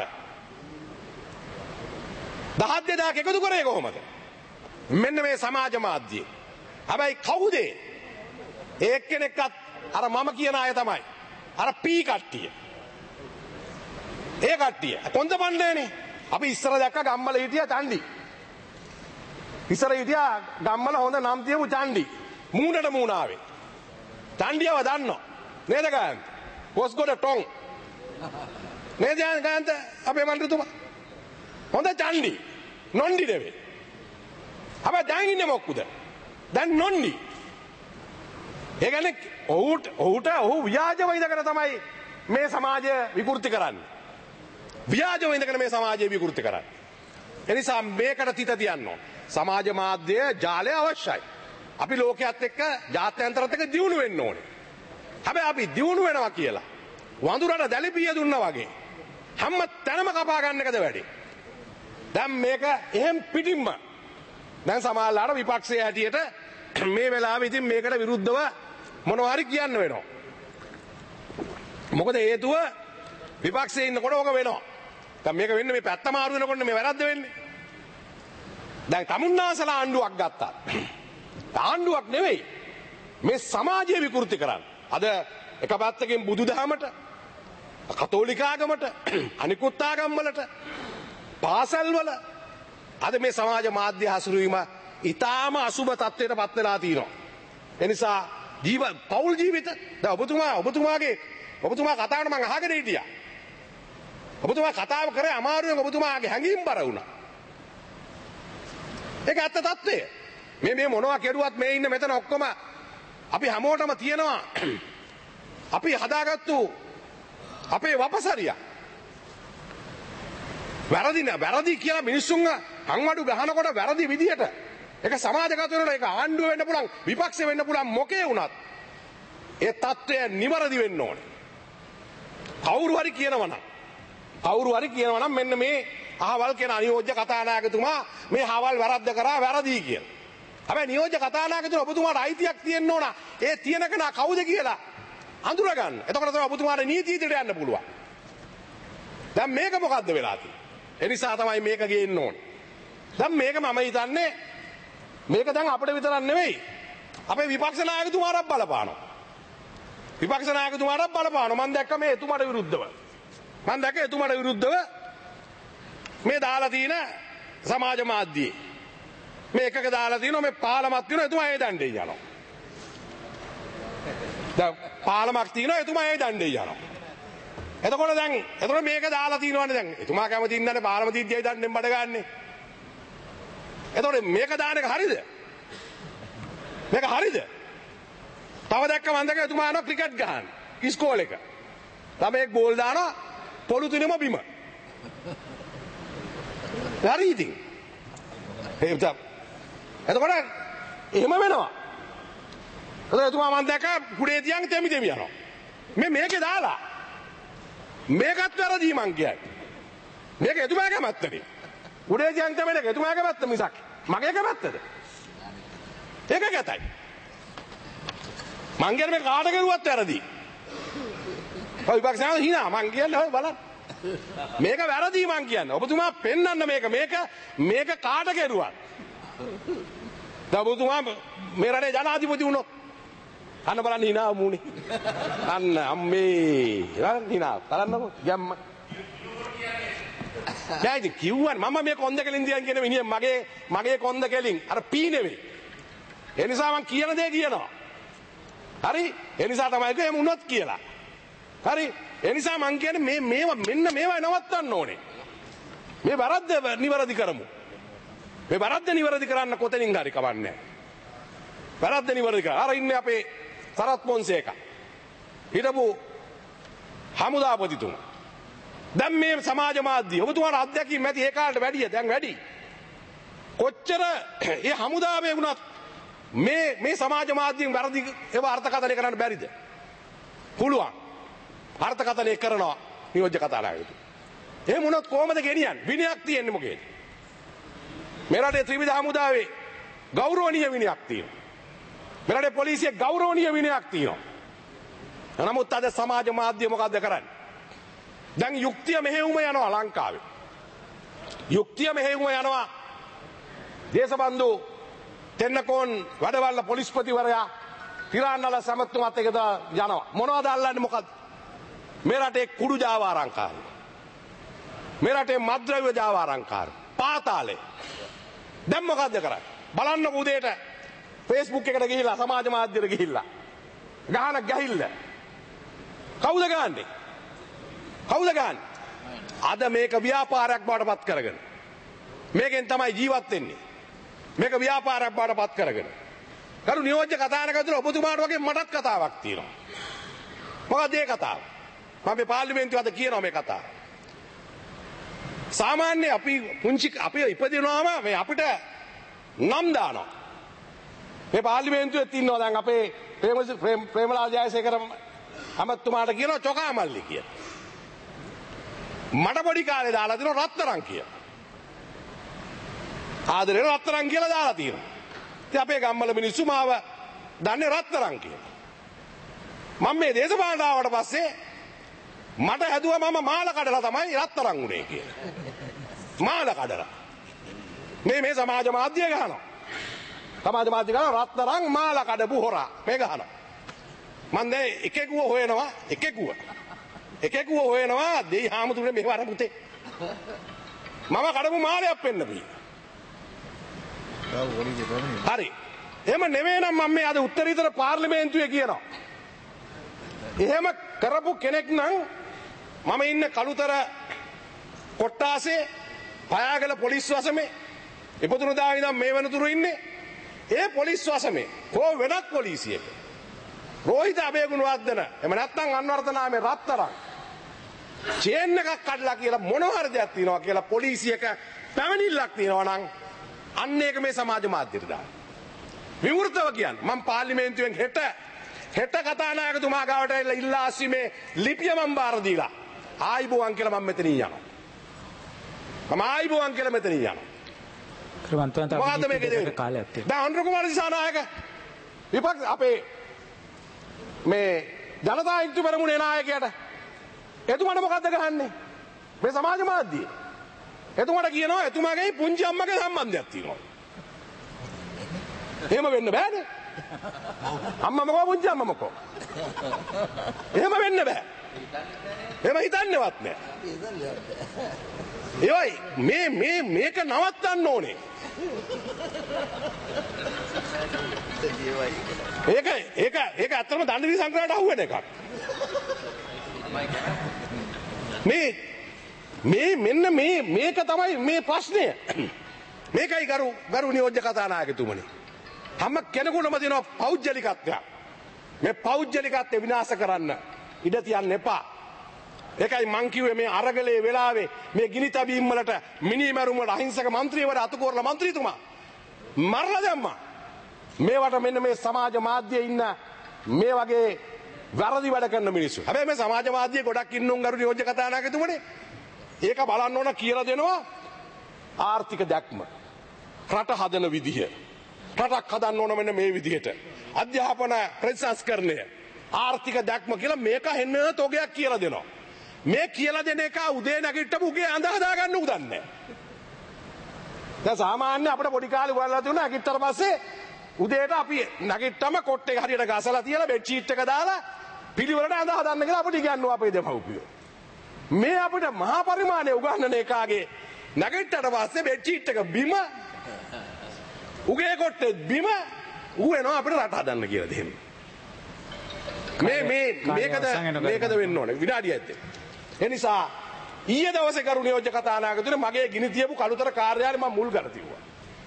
[SPEAKER 7] දහස් දෙකක් එකතු කරේ කොහොමද? මෙන්න මේ සමාජ මාධ්‍යයේ. හැබැයි කවුද? එක්කෙනෙක්වත් අර මම කියන අය තමයි. අර පී කට්ටිය. ඒ කට්ටිය කොන්ද පන්නේනේ. අපි ඉස්සර දැක්ක ගම්මල හිටියා චණ්ඩි. ඉස්සර හිටියා ගම්මල හොඳ නම් තියපු චණ්ඩි. මූණට මූණ ආවේ. චණ්ඩියව දන්නෝ. නේද ගාන්ත? පොස්කොඩ ටොං. නේද ගාන්ත අපේ මන්ත්‍රීතුමා? හොඳ චණ්ඩි. නොන්ඩි නෙවෙයි. හැබැයි දැන් ඉන්නේ මොක්කුද? දැන් නොන්ඩි. ඒ කියන්නේ ඔහුට ඔහුට ඔහු ව්‍යාජව ඉඳගෙන තමයි මේ සමාජය විකෘති කරන්නේ. ව්‍යාජව ඉඳගෙන මේ සමාජය විකෘති කරන්නේ. ඒ නිසා මේකට තිත තියන්න ඕන. සමාජ මාධ්‍ය ජාලය අවශ්‍යයි. අපි ලෝකයේත් එක්ක ජාත්‍යන්තරත් එක්ක දියුණු වෙන්න ඕනේ. හැබැයි අපි දියුණු වෙනවා කියලා වඳුරට දැලිපිය දුන්නා වගේ හැම තැනම කපා ගන්න එකද වැඩි. දැන් මේක එහෙම් පිටින්ම දැන් සමාජලාට විපක්ෂයේ හැටියට මේ වෙලාවේ ඉතින් මේකට විරුද්ධව මොනවා හරි කියන්න වෙනවා. මොකද හේතුව විපක්ෂයේ ඉන්නකොට ඕක වෙනවා. දැන් මේක වෙන්නේ මේ පැත්ත මාරු වෙනකොට මේ වැරද්ද වෙන්නේ. දැන් තමුන්නාසලා ආණ්ඩුවක් ගත්තා. ආණ්ඩුවක් නෙවෙයි. මේ සමාජය විකෘති කරන්න. අද එක පැත්තකින් බුදුදහමට, කතෝලික ආගමට, අනිකුත් ආගම් වලට, පාසල්වල අද මේ සමාජ මාධ්‍ය හසුරුවීම ඊටාම අසුබ තත්ත්වයට පත් වෙලා තියෙනවා. ඒ නිසා ජීව පෞල් ජීවිත දැන් ඔබතුමා ඔබතුමාගේ ඔබතුමා කතාවට මම අහගෙන හිටියා. ඔබතුමා කතාව කරේ අමාරුවෙන් ඔබතුමාගේ හැඟීම් බර වුණා. ඒක ඇත්ත තත්ත්වය. මේ මේ මොනවා කෙරුවත් මේ ඉන්න මෙතන ඔක්කොම අපි හැමෝටම තියෙනවා අපි හදාගත්තු අපේ වපසරිය. වැරදි නෑ වැරදි කියලා මිනිස්සුන්ව අංවඩු ගහනකොට වැරදි විදියට ඒක සමාජගත වෙනකොට ඒක ආණ්ඩුව වෙන්න පුළුවන් විපක්ෂ වෙන්න පුළුවන් මොකේ වුණත් ඒ තත්ත්වය නිවැරදි වෙන්න ඕනේ. කවුරු හරි කියනවනම් කවුරු හරි කියනවනම් මෙන්න මේ අහවල් කියන අනියෝජ්‍ය කතානායකතුමා මේ අහවල් වැරද්ද කරා වැරදි කියලා. හැබැයි නියෝජ්‍ය කතානායකතුමා ඔබතුමාට අයිතියක් තියෙන්න ඕන. ඒ තියෙන කෙනා කවුද කියලා අඳුර ගන්න. එතකොට තමයි ඔබතුමාට නීති ඉදිරියට යන්න පුළුවන්. දැන් මේක මොකද්ද වෙලා තියෙන්නේ? ඒ නිසා තමයි මේක ගේන්න ඕනේ. දැන් මේක මම හිතන්නේ මේක දැන් අපිට විතරක් නෙවෙයි. අපේ විපක්ෂ නායකතුමාට බලපානවා. විපක්ෂ නායකතුමාට බලපානවා. මම දැක්ක මේ එතුමාට විරුද්ධව. මම දැක්ක එතුමාට විරුද්ධව මේ දාලා තියෙන සමාජ මාධ්‍යයේ මේ එකක දාලා තියෙනවා මේ පාලමක් තියෙනවා එතුමා ඒ දණ්ඩේ යනවා. දැන් පාලමක් තියෙනවා එතුමා ඒ දණ්ඩේ යනවා. එතකොට දැන් එතකොට මේක දාලා තියෙනවනේ දැන් එතුමා කැමති ඉන්නනේ පාලම තිද්දියි දණ්ඩෙන් බඩ ගන්නෙ. එතකොට මේක දාන එක හරිද? මේක හරිද? තව දැක්ක මම දැක්ක එතුමා යනවා ක්‍රිකට් ගහන්න ඉස්කෝලේක. ළමයෙක් ගෝල් දානවා පොළු තුනෙම බිම. හරි ඉතින්. එතකොට එහෙම වෙනවා. එතකොට එතුමා මම දැක්ක කුඩේ තියන් තෙමි තෙමි යනවා. මේ මේකේ දාලා මේකත් වැරදි මං කියන්නේ. මේක එතුමා කැමැත්තනේ. කුඩේ තියන් තෙමි එක එතුමා කැමැත්ත මිසක් මගේ කැමැත්තද? ඒක ගැතයි. මං කියන්නේ මේ කාට කරුවත් වැරදි. ඔය විපක්ෂයන් හිනා මං කියන්නේ ඔය බලන්න. මේක වැරදි මං කියන්නේ. ඔබතුමා පෙන්වන්න මේක මේක මේක කාට කරුවත්. දැන් ඔබතුමා මේ රටේ ජනාධිපති වුණොත් අන්න බලන්න hina මුනේ. අන්න අම්මේ. බලන්න hina. බලන්නකො ගැම්ම. දැන් කිව්වන් මම මේ කොන්ද කෙලින් දියන් කියන මිනිහ මගේ මගේ කොන්ද කෙලින් අර පී නෙවෙයි. ඒ නිසා මං කියන දේ කියනවා. හරි? ඒ නිසා තමයි කිව්වේ එහෙම වුණොත් කියලා. හරි? ඒ නිසා මං කියන්නේ මේ මේවා මෙන්න මේවා නවත්තන්න ඕනේ. මේ වැරද්ද නිවැරදි කරමු. මේ වැරද්ද නිවැරදි කරන්න කොතනින් හරි කවන්නේ. වැරද්ද නිවැරදි කරා. අර ඉන්නේ අපේ සරත් පොන්සේකා. හිටපු හමුදාපතිතුමා. දැන් මේ සමාජ මාධ්‍ය ඔබතුමාට අත්දැකීම් ඇති ඒ කාලේට වැඩිය දැන් වැඩි. කොච්චර ඒ හමුදාවේ වුණත් මේ මේ සමාජ මාධ්‍යයෙන් වැරදි ඒව අර්ථකථනය කරන්න බැරිද? පුළුවන්. අර්ථකථනය කරනවා නියෝජ්‍ය කතානායකතුමා. එහෙම වුණොත් කොහමද ගෙනියන්නේ? විනයක් තියෙන්නේ මොකේද? මේ රටේ ත්‍රිවිධ හමුදාවේ ගෞරවනීය විනයක් තියෙනවා. මේ රටේ පොලිසියේ ගෞරවනීය විනයක් තියෙනවා. නමුත් අද සමාජ මාධ්‍ය මොකද්ද කරන්නේ? දැන් යුක්තිය මෙහෙයුම යනවා ලංකාවේ. යුක්තිය මෙහෙයුම යනවා දේශබන්දු තෙන්නකෝන් වැඩවල්ල පොලිස්පතිවරයා තිරාන්නල සමත්තුමත් එක්ක යනවා. මොනවද අල්ලන්නේ මොකද්ද? මේ රටේ කුඩු ජාවාරම්කාරයෝ. මේ රටේ මත්ද්‍රව්‍ය ජාවාරම්කාරයෝ. පාතාලේ. දැන් මොකද්ද කරන්නේ? බලන්නකො උදේට Facebook එකට ගිහිල්ලා සමාජ මාධ්‍යෙට ගිහිල්ලා ගහන ගහිල්ල. කවුද ගහන්නේ? කවුද ගහන්නේ? අද මේක ව්‍යාපාරයක් බවට පත් කරගෙන. මේකෙන් තමයි ජීවත් වෙන්නේ. මේක ව්‍යාපාරයක් බවට පත් කරගෙන. කරු නියෝජ්‍ය කතානායකතුමා ඔබතුමාට වගේ මටත් කතාවක් තියෙනවා. මොකද ඒ කතාව? මම මේ පාර්ලිමේන්තුවේ අද කියනවා මේ කතාව. සාමාන්‍ය අපි පුංචි අපි ඉපදිනවාම මේ අපිට නම් දානවා. මේ පාර්ලිමේන්තුවේ ඉන්නවා දැන් අපේ ප්‍රේම ප්‍රේමලාල් ජයසේකර අමතුමාට කියනවා චොකා මල්ලි කියලා. මට පොඩි කාලේ දාලා දෙනවා රත්තරන් කියලා. ආදරේ රත්තරන් කියලා දාලා තියෙනවා. ඉතින් අපේ ගම්වල මිනිස්සු මාව දන්නේ රත්තරන් කියලා. මම මේ දේශපාලනට ආවට පස්සේ මට හැදුවා මම මාල කඩලා තමයි රත්තරන් උනේ කියලා. මාල කඩලා. මේ මේ සමාජ මාධ්‍ය ගහනවා. සමාජ මාධ්‍ය ගහනවා රත්තරන් මාල කඩපු හොරා. මේ ගහනවා. මම දැන් එකෙකුව හොයනවා එකෙකුව. එකෙකුව හොයනවා දෙයි හාමුදුරනේ මෙහෙ වර පුතේ. මම කඩපු මාලයක් පෙන්න බී. හරි. එහෙම නෙමෙයි නම් මම මේ අද උත්තරීතර පාර්ලිමේන්තුවේ කියනවා. එහෙම කරපු කෙනෙක් නම් මම ඉන්න කළුතර කොට්ටාසේ පයාගල පොලිස් වසමේ ඉපදුනදා ඉඳන් මේ වෙනතුරු ඉන්නේ ඒ පොලිස් වසමේ කෝ වෙනත් පොලිසියක රෝහිත අබේගුණවර්ධන එහෙම නැත්නම් අන්වර්තනාමේ රත්තරන් චේන් එකක් කඩලා කියලා මොන හරි දෙයක් තියෙනවා කියලා පොලිසියක පැමිණිල්ලක් තියෙනවා නම් අන්න ඒක මේ සමාජ මාධ්‍යට දාන්න. විවෘතව කියන්නේ මම පාර්ලිමේන්තුවෙන් හෙට හෙට කතානායකතුමා ගාවට ඇවිල්ලා ඉල්ලා අස්සිමේ ලිපිය මම බාර දීලා ආයිබෝවන් කියලා මම මෙතනින් යනවා. මම ආයිබෝවන් කියලා මෙතනින් යනවා.
[SPEAKER 2] ක්‍රමන්තවන්ත
[SPEAKER 7] මොකද්ද මේකේ දෙන්නේ?
[SPEAKER 2] කාලයක් තියෙනවා.
[SPEAKER 7] දැන් අනුර කුමාර දිසානායක විපක්ෂ අපේ මේ ජනතා විමුක්ති පෙරමුණේ නායකයාට එතුමාට මොකද්ද ගහන්නේ? මේ සමාජ මාධ්‍යයේ. එතුමාට කියනවා එතුමාගේ පුංචි අම්මගේ සම්බන්ධයක් තියෙනවා. එහෙම වෙන්න බෑනේ. අම්මා මොකෝ පුංචි අම්මා මොකෝ. එහෙම වෙන්න බෑ. එහෙම හිතන්නේවත් නෑ. ඒවයි මේ මේ මේක නවත්තන්න ඕනේ. ඒක ඒක ඒක ඇත්තටම දඬුවම් සංග්‍රහයට අහු වෙන එකක්. මේ මේ මෙන්න මේ මේක තමයි මේ ප්‍රශ්නය. මේකයි ගරු ගරු නියෝජ්‍ය කතානායකතුමනි. හැම කෙනෙකුටම තියෙනවා පෞද්ගලිකත්වයක්. මේ පෞද්ගලිකත්වය විනාශ කරන්න ඉඩ තියන්න එපා. ඒකයි මං කිව්වේ මේ අරගලේ වෙලාවේ මේ ගිනි තැබීම් වලට මිනිමැරුම් වලට අහිංසක മന്ത്രിවරු අතුකෝරලා മന്ത്രിතුමා මරලා දැම්මා. මේවට මෙන්න මේ සමාජ මාධ්‍යයේ ඉන්න මේ වගේ වැරදි වැඩ කරන මිනිස්සු. හැබැයි මේ සමාජ මාධ්‍යයේ ගොඩක් ඉන්නුන් ගරු නියෝජ්‍ය කතානායකතුමනේ ඒක බලන්න ඕන කියලා දෙනවා ආර්ථික දැක්ම. රට හදන විදිහ. රටක් හදන්න ඕන මෙන්න මේ විදිහට. අධ්‍යාපන ප්‍රතිසංස්කරණය ආර්ථික දැක්ම කියලා මේක හෙන්න තෝගයක් කියලා දෙනවා. මේ කියලා දෙන එක උදේ නැගිට්ටම උගේ අඳ හදා ගන්න උදන්නේ. දැන් සාමාන්‍ය අපිට පොඩි කාලේ වලලා තියුණා නැගිටතර පස්සේ උදේට අපි නැගිට්ටම කොට් එක හරියට ගසලා තියලා බෙඩ් ෂීට් එක දාලා පිළිවෙලට අඳ හදන්න කියලා අපිට ඉගන්වුවා අපේ දෙමව්පියෝ. මේ අපිට මහා පරිමාණය උගන්වන එකාගේ නැගිට්ටට පස්සේ බෙඩ් ෂීට් එක බිම උගේ කොට්ටේ බිම ඌ එනවා අපිට රට හදන්න කියලා දෙන්න. මේ මේ මේකද මේකද වෙන්න ඕනේ විනාඩියක් දෙන්න. ඒ නිසා ඊයේ දවසේ කරු නියෝජ්‍ය කතානායකතුනේ මගේ ගිනි තියපු කළුතර කාර්යාලේ මම මුල් ගල තියුවා.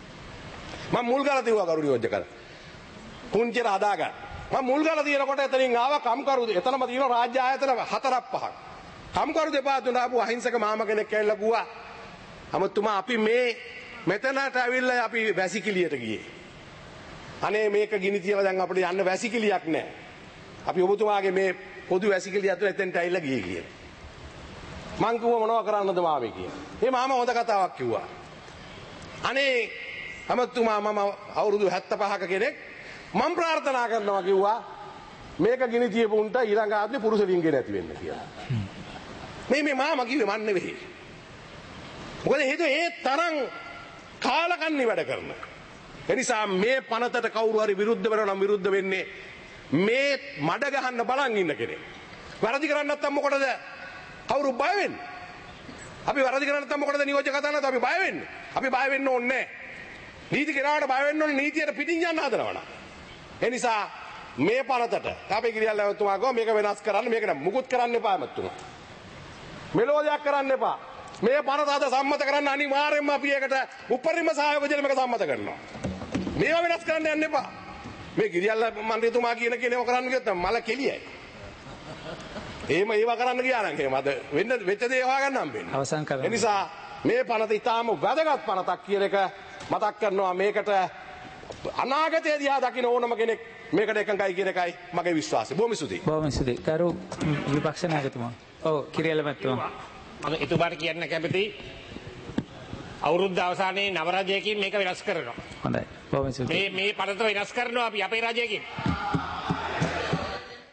[SPEAKER 7] මම මුල් ගල තියුවා කරු නියෝජ්‍ය කර. පුංචිර හදාගන්න. මම මුල් ගල තියනකොට එතනින් ආවා කම්කරු එතනම තියෙන රාජ්‍ය ආයතන හතරක් පහක්. කම්කරු දෙපාර්තමේන්තුවට ආපු අහිංසක මාමා කෙනෙක් ඇවිල්ලා කිව්වා අමතුමා අපි මේ මෙතනට ඇවිල්ලා අපි වැසිකිළියට ගියේ. අනේ මේක ගිනි තියලා දැන් අපිට යන්න වැසිකිළියක් නැහැ. අපි ඔබතුමාගේ මේ පොදු වැසිකිළිය ඇතුළේ එතෙන්ට ඇවිල්ලා ගියේ කියලා. මං කිව්වා මොනව කරන්නද මාමේ කියලා. ඒ මාමා හොඳ කතාවක් කිව්වා. අනේ අමතුමා මම අවුරුදු හැත්තෑ පහක කෙනෙක් මම ප්‍රාර්ථනා කරනවා කිව්වා මේක ගිනි තියපුන්ට ඊළඟ ආත්මේ පුරුෂ ලිංගේ නැති වෙන්න කියලා. මේ මේ මාමා කිව්වේ මන් නෙවෙයි. මොකද හේතුව ඒ තරම් කාලකන්ණි වැඩ කරන. ඒ නිසා මේ පනතට කවුරු හරි විරුද්ධ වෙනවා නම් විරුද්ධ වෙන්නේ මේ මඩ ගහන්න බලන් ඉන්න කෙනෙක්. වැරදි කරන්නේ නැත්තම් මොකටද කවුරු බය වෙන්නේ? අපි වැරදි කරන්නේ නැත්තම් මොකටද නියෝජ්‍ය කතානායකතුමා අපි බය වෙන්නේ? අපි බය වෙන්න ඕනේ නැහැ. නීති කෙනාට බය වෙන්න ඕනේ නීතියට පිටින් යන්න හදනවා. ඒ නිසා මේ පනතට අපේ ගිරියල් ඇමතුමා ගෝ මේක වෙනස් කරන්න මේක නෑ මුකුත් කරන්න එපා ඇමතුමා. මෙලෝ දෙයක් කරන්න එපා. මේ පනත අද සම්මත කරන්න අනිවාර්යයෙන්ම අපි ඒකට උපරිම සහයෝග දෙන්න මේක සම්මත කරනවා. මේවා වෙනස් කරන්න යන්න එපා. මේ ගිරියල් මන්ත්‍රීතුමා කියන කෙනේව කරන්න ගියොත් මල කෙලියයි. එහෙම ඒවා කරන්න ගියා නම් එහෙම අද වෙන්න වෙච්ච දේ හොයාගන්න හම්බෙන්නේ.
[SPEAKER 2] අවසන් කරන්න.
[SPEAKER 7] ඒ නිසා මේ පනත ඊටාම වැදගත් පනතක් කියන එක මතක් කරනවා මේකට අනාගතය දිහා දකින්න ඕනම කෙනෙක් මේකට එකඟයි කියන එකයි මගේ විශ්වාසය. බොහොම ස්තුතියි.
[SPEAKER 2] බොහොම ස්තුතියි. කරු විපක්ෂ නායකතුමා. ඔව් කිරියල මැතිතුමා.
[SPEAKER 5] මම එතුමාට කියන්න කැමති අවුරුද්ද අවසානයේ නව රජයකින් මේක වෙනස් කරනවා.
[SPEAKER 2] හොඳයි. බොහොම ස්තුතියි.
[SPEAKER 5] මේ මේ පනත වෙනස් කරනවා අපි අපේ රජයකින්.